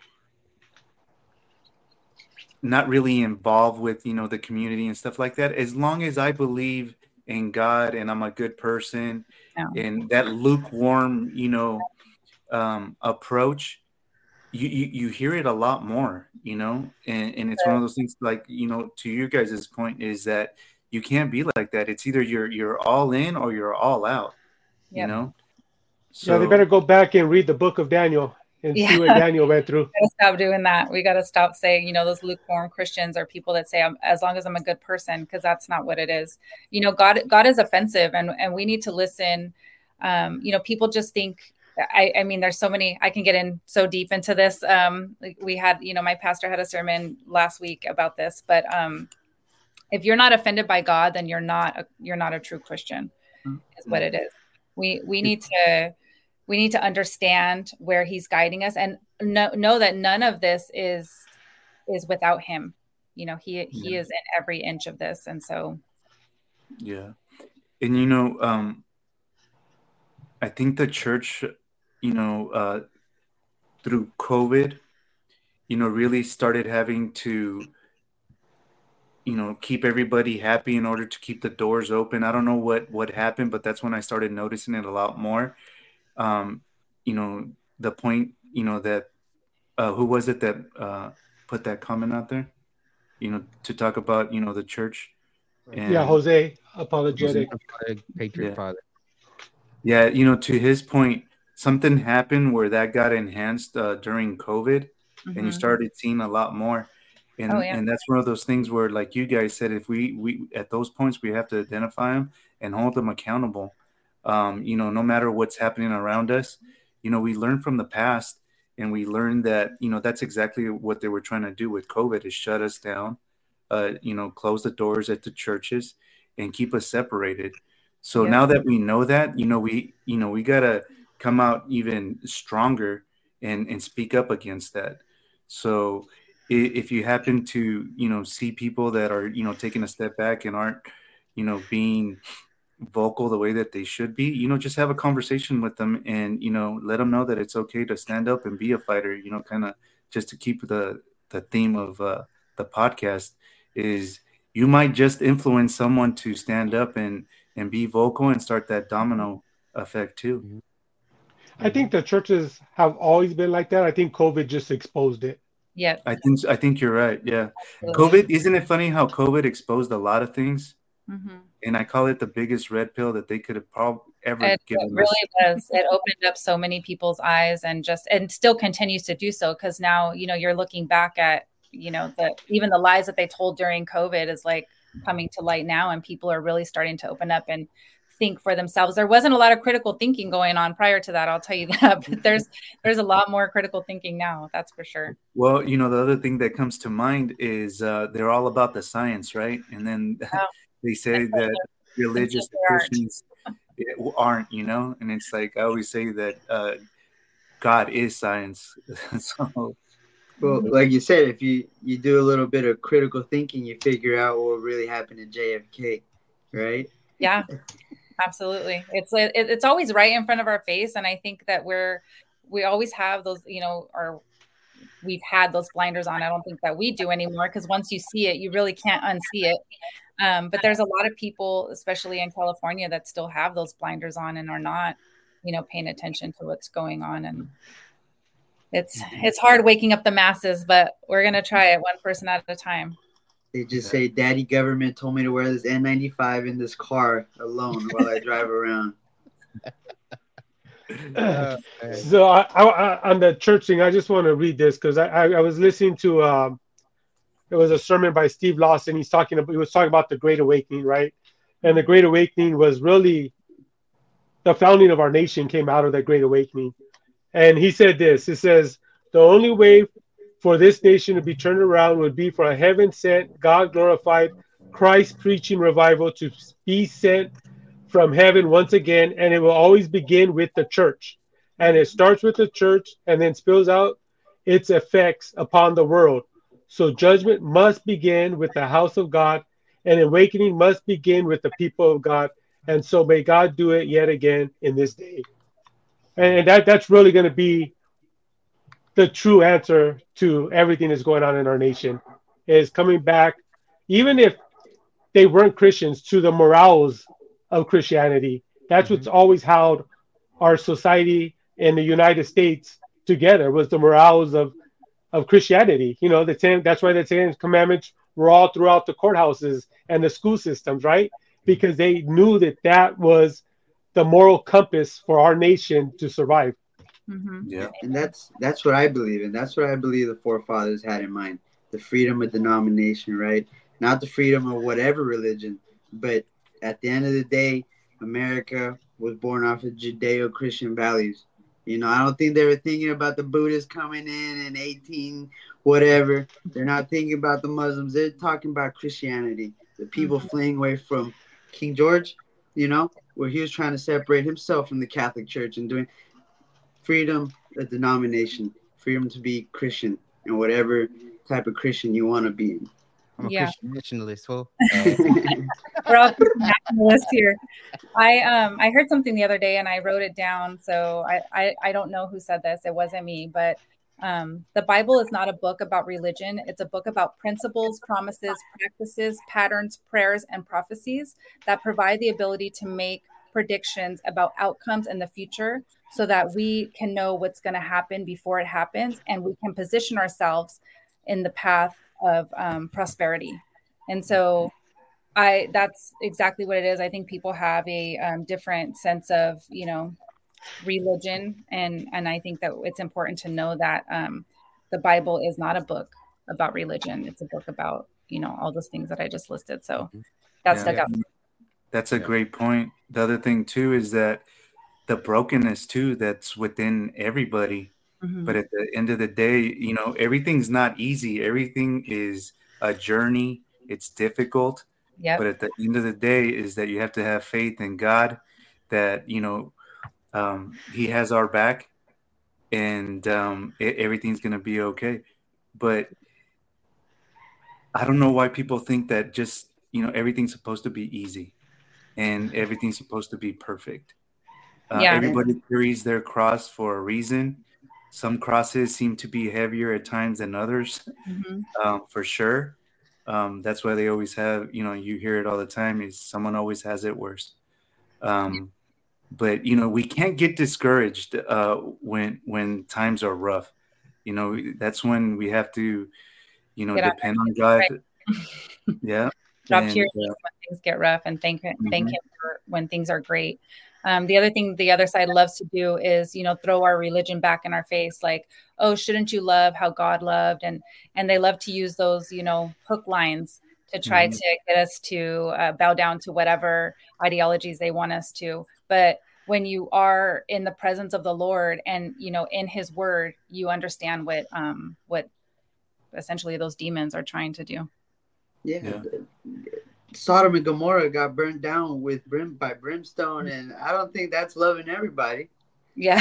Speaker 5: not really involved with, you know, the community and stuff like that. As long as I believe in God and I'm a good person,
Speaker 3: Yeah.
Speaker 5: and that lukewarm, you know, um, approach, you, you you hear it a lot more, you know, and, and it's one of those things, like, you know, to you guys' point, is that you can't be like that. It's either you're you're all in or you're all out, you
Speaker 3: Yep.
Speaker 5: know.
Speaker 4: Yeah, they better
Speaker 5: So
Speaker 4: go back and read the book of Daniel and see
Speaker 3: Yeah.
Speaker 4: what Daniel went through.
Speaker 3: Gotta stop doing that. We got to stop saying, you know, those lukewarm Christians are people that say, I'm, as long as I'm a good person, because that's not what it is. You know, God, God is offensive, and and we need to listen. Um, you know, people just think. I, I mean, there's so many. I can get in so deep into this. Um, like we had, you know, my pastor had a sermon last week about this. But um, if you're not offended by God, then you're not a, you're not a true Christian. Is what it is. We we need to. We need to understand where he's guiding us and know, know that none of this is is without him. You know, he he
Speaker 5: Yeah.
Speaker 3: is in every inch of this. And so
Speaker 5: yeah, and you know, um, I think the church, you know, uh, through COVID, you know, really started having to, you know, keep everybody happy in order to keep the doors open. I don't know what what happened, but that's when I started noticing it a lot more. Um, you know, the point, you know, that uh, who was it that uh, put that comment out there? You know, to talk about, you know, the church
Speaker 4: Yeah,
Speaker 5: and
Speaker 4: Jose, apologetic.
Speaker 2: Patriot
Speaker 5: yeah.
Speaker 2: father.
Speaker 5: Yeah, you know, to his point, something happened where that got enhanced uh, during COVID, and you
Speaker 3: mhm.
Speaker 5: started seeing a lot more. And
Speaker 3: Oh yeah.
Speaker 5: and that's one of those things where, like you guys said, if we we at those points we have to identify them and hold them accountable. Um, you know, no matter what's happening around us, you know, we learn from the past, and we learned that, you know, that's exactly what they were trying to do with COVID, is shut us down, uh, you know, close the doors at the churches and keep us separated. So
Speaker 3: Yeah.
Speaker 5: now that we know that, you know, we, you know, we got to come out even stronger and, and speak up against that. So i- if you happen to, you know, see people that are, you know, taking a step back and aren't, you know, being vocal the way that they should be, you know, just have a conversation with them and, you know, let them know that it's okay to stand up and be a fighter, you know, kind of just to keep the, the theme of uh, the podcast is you might just influence someone to stand up and, and be vocal and start that domino effect too.
Speaker 2: Mhm.
Speaker 4: I think the churches have always been like that. I think COVID just exposed it.
Speaker 3: Yes,
Speaker 5: I think, I think you're right. Yeah.
Speaker 3: absolutely.
Speaker 5: COVID, isn't it funny how COVID exposed a lot of things?
Speaker 3: Mhm.
Speaker 5: And I call it the biggest red pill that they could have probably ever
Speaker 3: It, it
Speaker 5: given us.
Speaker 3: really was. It opened up so many people's eyes, and just and still continues to do so, because now, you know, you're looking back at, you know, the even the lies that they told during COVID is like coming to light now, and people are really starting to open up and think for themselves. There wasn't a lot of critical thinking going on prior to that, I'll tell you that, but there's there's a lot more critical thinking now, that's for sure.
Speaker 5: Well, you know, the other thing that comes to mind is uh, they're all about the science, right? And then
Speaker 3: Oh,
Speaker 5: they say that religious
Speaker 3: Until they aren't.
Speaker 5: Christians aren't, you know? And it's like, I always say that uh, God is science. So,
Speaker 6: Well, like you said, if you you do a little bit of critical thinking, you figure out what really happened to J F K, right?
Speaker 3: Yeah, absolutely. It's it, it's always right in front of our face, and I think that we're we always have those, you know, our we've had those blinders on. I don't think that we do anymore, because once you see it, you really can't unsee it. Um, but there's a lot of people, especially in California, that still have those blinders on and are not, you know, paying attention to what's going on. And it's it's hard waking up the masses, but we're gonna try it one person at a time.
Speaker 6: They just say, "Daddy government told me to wear this N ninety-five in this car alone while I drive around."
Speaker 2: Uh,
Speaker 4: So I, I, I, on the church thing, I just want to read this because I, I, I was listening to um, it was a sermon by Steve Lawson. He's talking about he was talking about the Great Awakening, right? And the Great Awakening was really the founding of our nation came out of that Great Awakening. And he said this. It says the only way for this nation to be turned around would be for a heaven-sent, God-glorified, Christ-preaching revival to be sent from heaven once again, and it will always begin with the church. And it starts with the church and then spills out its effects upon the world. So judgment must begin with the house of God, and awakening must begin with the people of God. And so may God do it yet again in this day. And that, that's really going to be the true answer to everything that's going on in our nation, is coming back, even if they weren't Christians, to the morals of Christianity. That's
Speaker 2: mm-hmm.
Speaker 4: what's always held our society in the United States together, was the morals of, of Christianity. You know, the ten, that's why the Ten Commandments were all throughout the courthouses and the school systems, right? Because they knew that that was the moral compass for our nation to survive.
Speaker 3: Mm-hmm.
Speaker 5: yeah.
Speaker 6: And that's that's what I believe in. That's what I believe the forefathers had in mind. The freedom of denomination, right? Not the freedom of whatever religion, but at the end of the day, America was born off of Judeo-Christian values. You know, I don't think they were thinking about the Buddhists coming in in eighteen whatever. They're not thinking about the Muslims. They're talking about Christianity. The people
Speaker 3: Mm-hmm.
Speaker 6: fleeing away from King George, you know, where he was trying to separate himself from the Catholic Church and doing freedom of denomination, freedom to be Christian and whatever type of Christian you want to be.
Speaker 2: I'm a
Speaker 3: Yeah.
Speaker 2: Christian nationalist, fool.
Speaker 3: We're all nationalists here. I um I heard something the other day and I wrote it down. So I, I I don't know who said this. It wasn't me, but um the Bible is not a book about religion. It's a book about principles, promises, practices, patterns, prayers, and prophecies that provide the ability to make predictions about outcomes in the future, so that we can know what's going to happen before it happens, and we can position ourselves in the path of um, prosperity. And so I that's exactly what it is. I think people have a um, different sense of, you know, religion. And, and I think that it's important to know that um, the Bible is not a book about religion. It's a book about, you know, all those things that I just listed. So that
Speaker 5: Yeah.
Speaker 3: stuck out.
Speaker 5: That's a
Speaker 2: Yeah.
Speaker 5: great point. The other thing too is that the brokenness too that's within everybody.
Speaker 3: Mhm.
Speaker 5: But at the end of the day, you know, everything's not easy. Everything is a journey. It's difficult.
Speaker 3: Yep.
Speaker 5: But at the end of the day is that you have to have faith in God that, you know, um, he has our back, and um, e- everything's going to be okay. But I don't know why people think that just, you know, everything's supposed to be easy and everything's supposed to be perfect. Uh,
Speaker 3: Yeah.
Speaker 5: everybody carries their cross for a reason. Some crosses seem to be heavier at times than others,
Speaker 3: Mhm.
Speaker 5: um, for sure. Um, that's why they always have, you know, you hear it all the time, is someone always has it worse. Um, but, you know, we can't get discouraged uh, when when times are rough. You know, that's when we have to, you know,
Speaker 3: Get on
Speaker 5: depend on
Speaker 3: our
Speaker 5: God. Yeah.
Speaker 3: Drop
Speaker 5: And
Speaker 3: to your
Speaker 5: uh,
Speaker 3: knees when things get rough, and thank him, thank
Speaker 5: Mhm.
Speaker 3: him for when things are great. Um, the other thing the other side loves to do is, you know, throw our religion back in our face, like, oh, shouldn't you love how God loved? And and they love to use those, you know, hook lines to try
Speaker 5: Mhm.
Speaker 3: to get us to uh, bow down to whatever ideologies they want us to. But when you are in the presence of the Lord and, you know, in his word, you understand what um what essentially those demons are trying to do.
Speaker 6: Yeah.
Speaker 5: Yeah.
Speaker 6: Sodom and Gomorrah got burnt down with brim by brimstone, and I don't think that's loving everybody.
Speaker 3: Yeah.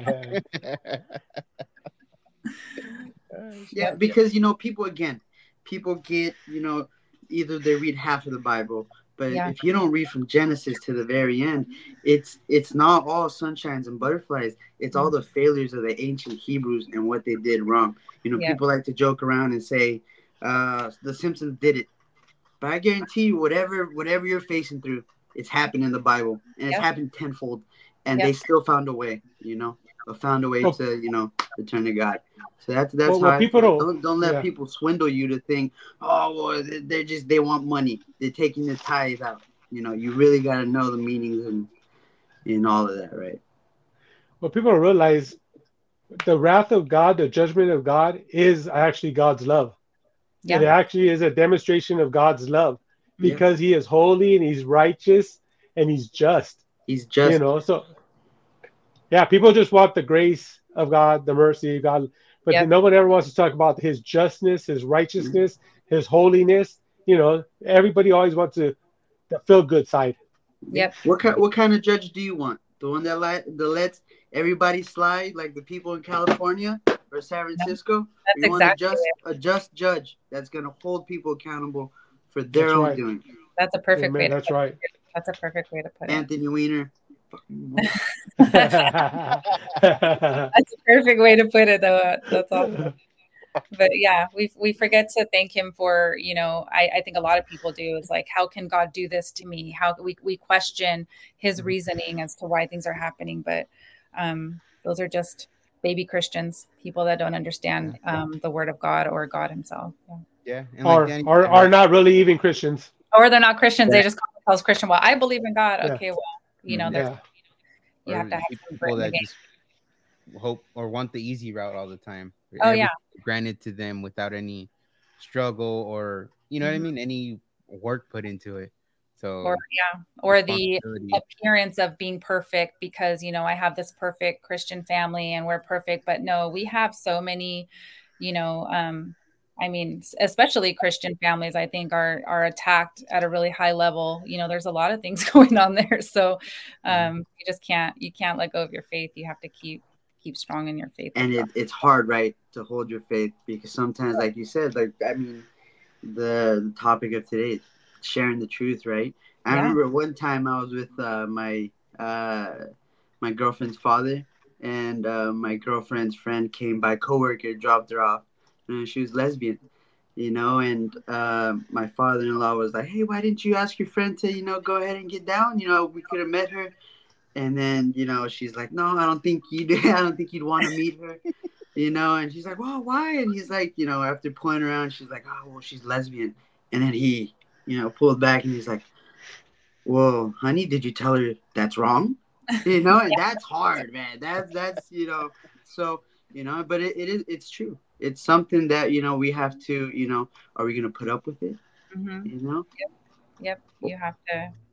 Speaker 6: Yeah, because you know, people again, people get, you know, either they read half of the Bible, but
Speaker 3: Yeah.
Speaker 6: if you don't read from Genesis to the very end, it's it's not all sunshines and butterflies. It's all the failures of the ancient Hebrews and what they did wrong. You know,
Speaker 3: Yeah.
Speaker 6: people like to joke around and say, uh, the Simpsons did it. But I guarantee you, whatever whatever you're facing through, it's happened in the Bible, and it's
Speaker 3: Yep.
Speaker 6: happened tenfold, and
Speaker 3: Yep.
Speaker 6: they still found a way. You know, they found a way
Speaker 4: Well-
Speaker 6: to, you know, return to God. So that's that's
Speaker 4: Well,
Speaker 6: how
Speaker 4: well,
Speaker 6: I
Speaker 4: people
Speaker 6: feel.
Speaker 4: don't-
Speaker 6: Don't don't let
Speaker 4: yeah.
Speaker 6: people swindle you to think, oh, well, they- they're just they want money. They're taking the tithe out. You know, you really got to know the meanings and in all of that, right?
Speaker 4: What people don't realize, the wrath of God, the judgment of God, is actually God's love. It
Speaker 3: Yeah.
Speaker 4: actually is a demonstration of God's love
Speaker 6: Yeah.
Speaker 4: because he is holy and he's righteous and he's just.
Speaker 6: He's just
Speaker 4: You know, so yeah, people just want the grace of God, the mercy of God, but
Speaker 3: Yep.
Speaker 4: no one ever wants to talk about his justness, his righteousness, his holiness. You know, everybody always wants to the feel good side.
Speaker 3: Yep.
Speaker 6: What kind what kind of judge do you want? The one that let that lets everybody slide, like the people in California or San Francisco?
Speaker 3: That's
Speaker 6: You want
Speaker 3: exactly
Speaker 6: a just
Speaker 3: it.
Speaker 6: a just judge that's gonna hold people accountable for their
Speaker 4: That's
Speaker 6: own
Speaker 4: right.
Speaker 6: doing.
Speaker 3: That's a perfect way
Speaker 4: Amen.
Speaker 3: to
Speaker 4: That's
Speaker 3: put
Speaker 4: right.
Speaker 3: it. That's a perfect way to put it.
Speaker 6: Anthony Weiner.
Speaker 3: That's a perfect way to put it, though. That's awesome. But yeah, we we forget to thank him for, you know, I, I think a lot of people do. It's like, how can God do this to me? How we we question his reasoning as to why things are happening. But um, those are just baby Christians, people that don't understand um, the word of God or God himself. Yeah.
Speaker 2: Yeah, and like
Speaker 4: Or
Speaker 2: Danny
Speaker 4: are
Speaker 2: said,
Speaker 4: are
Speaker 2: like,
Speaker 4: not really even Christians.
Speaker 3: Or they're not Christians. They just call themselves Christian. Well, I believe in God.
Speaker 4: Yeah.
Speaker 3: Okay, well, you know, there's
Speaker 4: Yeah.
Speaker 3: you
Speaker 2: or
Speaker 3: have to have some
Speaker 2: people
Speaker 3: grit in the
Speaker 2: that
Speaker 3: game.
Speaker 2: just hope or want the easy route all the time.
Speaker 3: Oh, yeah.
Speaker 2: Everything granted to them without any struggle or, you know what I
Speaker 3: Mhm.
Speaker 2: mean, any work put into it. So
Speaker 3: Or yeah, or the
Speaker 2: responsibility.
Speaker 3: appearance of being perfect because, you know, I have this perfect Christian family and we're perfect, but no, we have so many, you know, um, I mean, s- especially Christian families, I think are are attacked at a really high level. You know, there's a lot of things going on there, so um, you just can't you can't let go of your faith. You have to keep keep strong in your faith. with
Speaker 6: And
Speaker 3: God.
Speaker 6: it, it's hard, right, to hold your faith because sometimes, like you said, like I mean, the, the topic of today is sharing the truth, right? I
Speaker 3: Yeah.
Speaker 6: remember one time I was with uh, my uh, my girlfriend's father, and uh, my girlfriend's friend came by, coworker, dropped her off, and she was lesbian, you know, and uh, my father-in-law was like, "Hey, why didn't you ask your friend to, you know, go ahead and get down? You know, we could have met her." And then, you know, she's like, "No, I don't think you'd, I don't think you'd want to meet her." You know, and she's like, "Well, why?" And he's like, you know, after pointing around, she's like, "Oh, well, she's lesbian." And then he, you know, pulled back and he's like, "Well, honey, did you tell her that's wrong?" You know, and that's hard, man. That's that's you know, so you know, but it, it is it's true. It's something that, you know, we have to, you know, are we gonna put up with it?
Speaker 3: Mhm.
Speaker 6: You know,
Speaker 3: Yep, you have to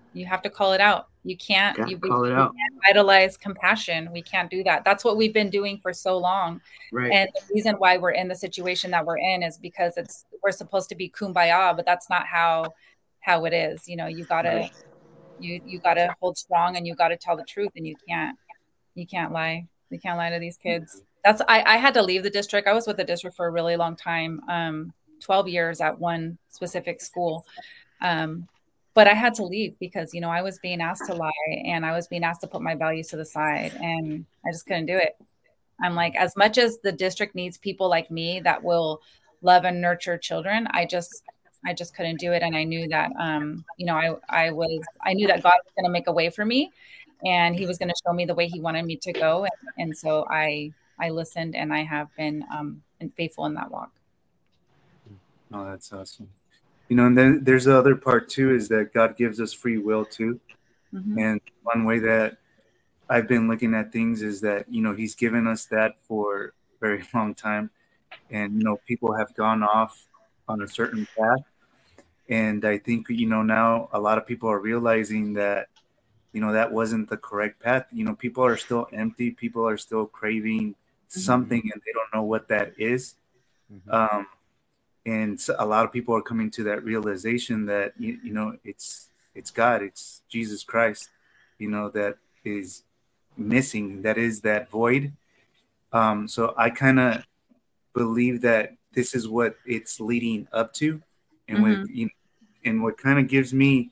Speaker 3: You have to call it out. You can't,
Speaker 6: Yeah,
Speaker 3: you,
Speaker 6: call
Speaker 3: we,
Speaker 6: it
Speaker 3: we
Speaker 6: out.
Speaker 3: can't idolize compassion. We can't do that. That's what we've been doing for so long.
Speaker 6: Right.
Speaker 3: And the reason why we're in the situation that we're in is because it's we're supposed to be kumbaya, but that's not how how it is. You know, you gotta
Speaker 6: Right.
Speaker 3: you you gotta hold strong, and you gotta tell the truth, and you can't you can't lie. You can't lie to these kids. That's I, I had to leave the district. I was with the district for a really long time, um, twelve years at one specific school. Um, but I had to leave because, you know, I was being asked to lie, and I was being asked to put my values to the side, and I just couldn't do it. I'm like, as much as the district needs people like me that will love and nurture children, I just, I just couldn't do it. And I knew that, um, you know, I, I was, I knew that God was going to make a way for me, and he was going to show me the way he wanted me to go. And, and so I, I listened, and I have been, um, and faithful in that walk.
Speaker 5: Oh, that's awesome. You know, and then there's the other part too, is that God gives us free will too.
Speaker 3: Mm-hmm.
Speaker 5: And one way that I've been looking at things is that, you know, he's given us that for a very long time. And, you know, people have gone off on a certain path. And I think, you know, now a lot of people are realizing that, you know, that wasn't the correct path. You know, people are still empty. People are still craving something, and they don't know what that is.
Speaker 2: Mhm.
Speaker 5: Um, and so a lot of people are coming to that realization that, you, you know, it's it's God, it's Jesus Christ, you know, that is missing, that is that void. Um, so I kind of believe that this is what it's leading up to, and
Speaker 3: Mhm.
Speaker 5: with you know, and what kind of gives me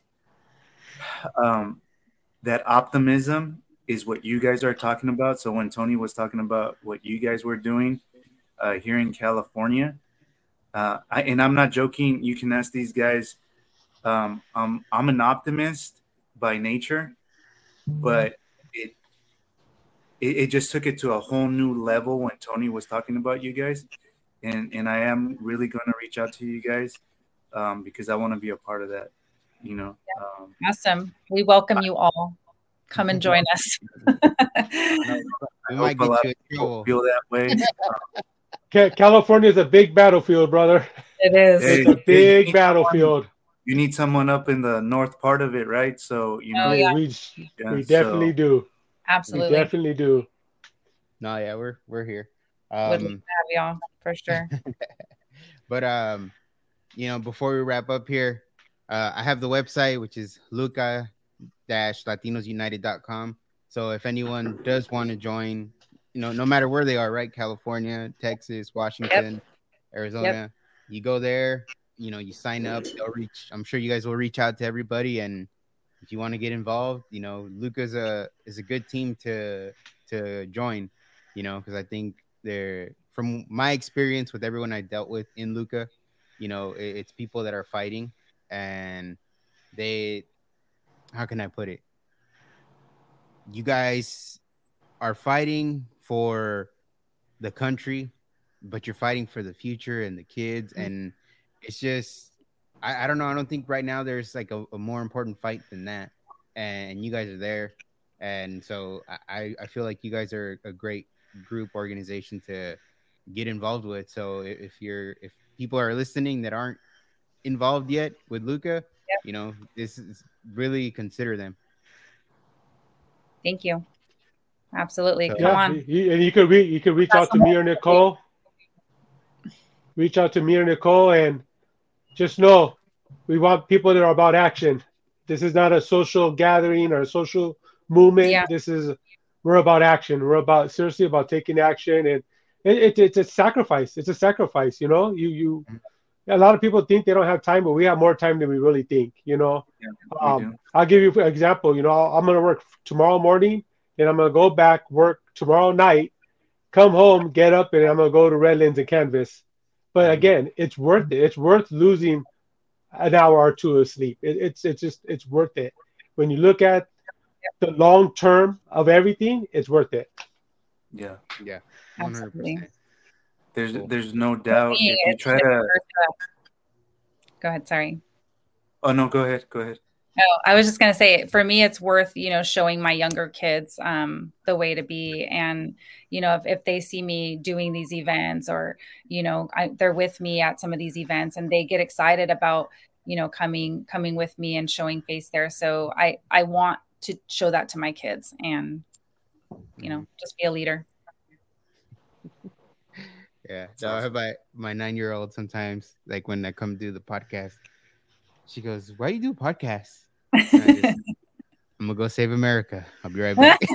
Speaker 5: um, that optimism is what you guys are talking about. So when Tony was talking about what you guys were doing uh, here in California, uh, I, and I'm not joking. You can ask these guys. Um, I'm I'm an optimist by nature, but it, it it just took it to a whole new level when Tony was talking about you guys, and and I am really going to reach out to you guys um, because I want to be a part of that. You know. Um,
Speaker 3: Awesome. We welcome you all. Come and join us.
Speaker 2: We
Speaker 5: I
Speaker 2: might
Speaker 5: hope a
Speaker 2: get
Speaker 5: lot
Speaker 2: you
Speaker 5: of
Speaker 2: in
Speaker 5: people
Speaker 2: trouble.
Speaker 5: feel that way.
Speaker 4: Ca- California is a big battlefield, brother.
Speaker 3: It is.
Speaker 5: Hey,
Speaker 4: It's a
Speaker 5: hey, you
Speaker 4: big
Speaker 5: need
Speaker 4: battlefield.
Speaker 5: You need someone up in the north part of it, right? So you know,
Speaker 3: Oh,
Speaker 4: we
Speaker 3: yeah.
Speaker 4: we,
Speaker 5: yeah,
Speaker 4: we definitely
Speaker 5: so-
Speaker 4: do. We
Speaker 3: Absolutely.
Speaker 4: definitely do.
Speaker 2: No, yeah, we're we're here.
Speaker 3: Would love to
Speaker 2: Um,
Speaker 3: have y'all for sure.
Speaker 2: but um, you know, before we wrap up here, uh, I have the website, which is luca dash latinos united dot com. So if anyone does want to join, you know, no matter where they are, right? California, Texas, Washington, Arizona, you go there, you know, you sign up, they'll reach, I'm sure you guys will reach out to everybody. And if you want to get involved, you know, Luca's a is a good team to to join, you know, because I think they're, from my experience with everyone I dealt with in Luca, you know, it, it's people that are fighting, and they, how can I put it? You guys are fighting for the country, but you're fighting for the future and the kids. And it's just, I, I don't know. I don't think right now there's like a, a more important fight than that. And you guys are there. And so I, I feel like you guys are a great group organization to get involved with. So if you're, if people are listening that aren't involved yet with Luca, you know, this is really consider them.
Speaker 3: Thank you. Absolutely.
Speaker 2: So-
Speaker 3: Come
Speaker 4: Yeah,
Speaker 3: on.
Speaker 4: you, and you could re, you could reach out to me or Nicole. Reach out to me or Nicole, and just know we want people that are about action. This is not a social gathering or a social movement.
Speaker 3: Yeah.
Speaker 4: This is, we're about action. We're about, seriously about taking action, and it, it, it's a sacrifice. It's a sacrifice. You know, you you. A lot of people think they don't have time, but we have more time than we really think. You know.
Speaker 5: Yeah, we
Speaker 4: Um,
Speaker 5: do.
Speaker 4: I'll give you an example. You know, I'm going to work tomorrow morning, and I'm going to go back, work tomorrow night, come home, get up, and I'm going to go to Redlands and canvas. But again, it's worth it. It's worth losing an hour or two of sleep. It, it's it's just it's worth it. When you look at the long term of everything, it's worth it.
Speaker 5: Yeah,
Speaker 2: Yeah, one hundred
Speaker 3: Absolutely.
Speaker 2: percent.
Speaker 5: there's
Speaker 2: Cool.
Speaker 5: there's no doubt.
Speaker 3: Me,
Speaker 5: If you
Speaker 3: it's
Speaker 5: try
Speaker 3: just
Speaker 5: to,
Speaker 3: worth it. Go ahead. Sorry.
Speaker 5: oh no, go ahead, go ahead.
Speaker 3: Oh, I was just going to say, for me, it's worth, you know, showing my younger kids um, the way to be. And, you know, if, if they see me doing these events, or, you know, I, they're with me at some of these events, and they get excited about you know, coming coming with me and showing face there. So I I want to show that to my kids and, you know, just be a leader.
Speaker 2: Yeah. No, I have my, my nine year old sometimes, like when I come do the podcast, she goes, "Why you do podcasts?" And I just, I'm gonna go save America. I'll be right back.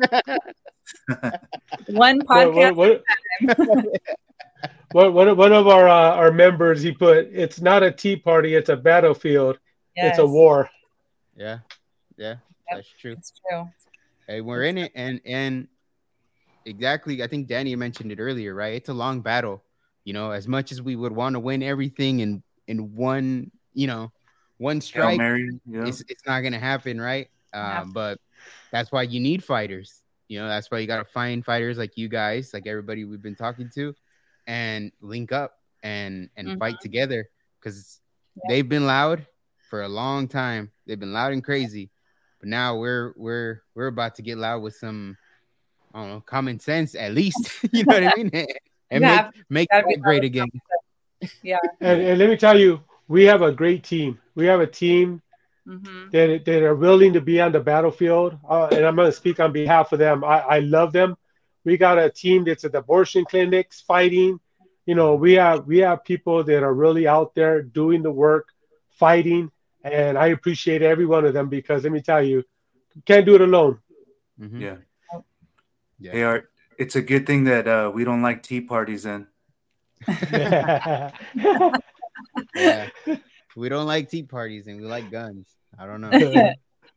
Speaker 3: One
Speaker 4: What,
Speaker 3: podcast.
Speaker 4: what, what, what, one, one of our uh, our members, he put, "It's not a tea party, it's a battlefield.
Speaker 3: Yes.
Speaker 4: It's a war."
Speaker 2: Yeah. Yeah.
Speaker 3: Yep,
Speaker 2: That's true.
Speaker 3: it's true.
Speaker 2: Hey, we're in it, and and exactly. I think Danny mentioned it earlier, right? It's a long battle. You know, as much as we would want to win everything in in one, you know, one strike,
Speaker 5: Mary, yeah.
Speaker 2: it's it's not gonna happen, right?
Speaker 3: Yeah.
Speaker 2: Um, but that's why you need fighters. You know, that's why you gotta find fighters like you guys, like everybody we've been talking to, and link up and and
Speaker 3: Mhm.
Speaker 2: fight together because
Speaker 3: Yeah.
Speaker 2: they've been loud for a long time. They've been loud and crazy, but now we're we're we're about to get loud with some, I don't know, common sense at least. You know what I mean? And
Speaker 3: Yeah,
Speaker 2: make make
Speaker 3: gotta be
Speaker 2: it great
Speaker 3: loud.
Speaker 2: again.
Speaker 3: Yeah.
Speaker 4: And, and let me tell you, we have a great team. We have a team
Speaker 3: hmm
Speaker 4: that, that are willing to be on the battlefield. Uh, and I'm going to speak on behalf of them. I, I love them. We got a team that's at abortion clinics fighting. You know, we have we have people that are really out there doing the work, fighting, and I appreciate every one of them because let me tell you, you can't do it alone.
Speaker 2: Mhm.
Speaker 5: Yeah.
Speaker 2: Yeah.
Speaker 5: They are. It's a good thing that uh, we don't like tea parties then.
Speaker 4: Yeah.
Speaker 2: Yeah. We don't like tea parties and we like guns. I don't know.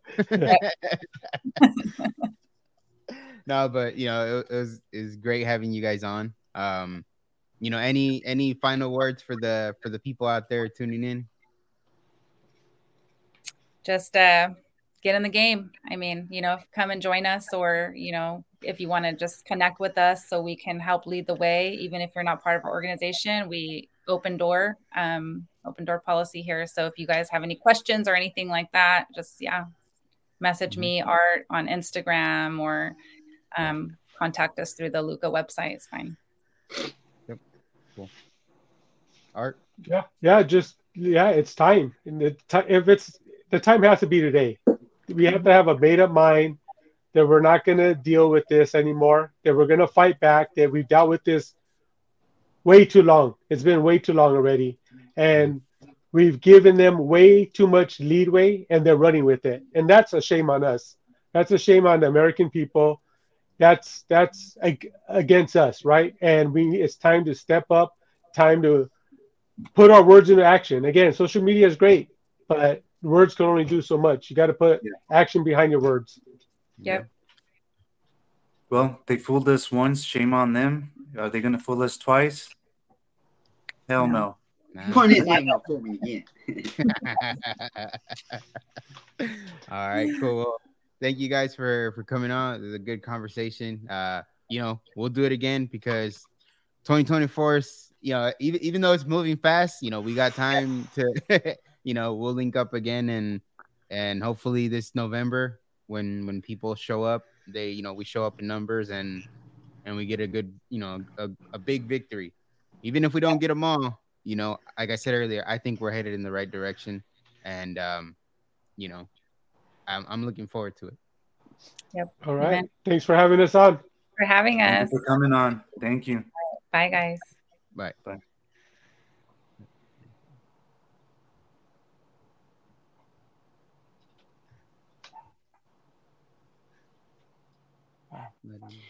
Speaker 2: No, but you know, it, it was it was great having you guys on. Um, you know, any any final words for the for the people out there tuning in?
Speaker 3: Just uh, get in the game. I mean, you know, come and join us, or you know, if you want to just connect with us, so we can help lead the way. Even if you're not part of our organization, we open door, um, open door policy here. So if you guys have any questions or anything like that, just yeah, message
Speaker 2: Mhm.
Speaker 3: me, Art, on Instagram, or um, contact us through the Luca website. It's fine.
Speaker 2: Art.
Speaker 4: Yeah, yeah, just yeah, it's time. And the ti- if it's the time has to be today. We have to have a made up mind that we're not going to deal with this anymore. That we're going to fight back. That we've dealt with this way too long. It's been way too long already, and we've given them way too much leadway, and they're running with it. And that's a shame on us. That's a shame on the American people. That's that's ag- against us, right? And we it's time to step up. Time to put our words into action. Again, social media is great, but words can only do so much. You got to put
Speaker 5: Yeah.
Speaker 4: action behind your words.
Speaker 3: Yep.
Speaker 5: Well, they fooled us once. Shame on them. Are they going to fool us twice? Hell no.
Speaker 2: Nah.
Speaker 6: Point it not gonna fool me again.
Speaker 2: All right, cool. Well, thank you guys for for coming on. It was a good conversation. Uh, you know, we'll do it again because twenty twenty-four is, you know, even even though it's moving fast, you know, we got time to, you know, we'll link up again and and hopefully this November when when people show up, they, you know, we show up in numbers and and we get a good, you know, a, a big victory. Even if we don't get them all, you know, like I said earlier, I think we're headed in the right direction. And, um, you know, I'm, I'm looking forward to it.
Speaker 3: Yep.
Speaker 4: All right.
Speaker 3: Amen.
Speaker 4: Thanks for having us on.
Speaker 3: For having
Speaker 5: Thank
Speaker 3: us.
Speaker 5: you for coming on. Thank you.
Speaker 3: Bye, guys.
Speaker 2: Bye.
Speaker 5: Bye.
Speaker 2: Let 'em-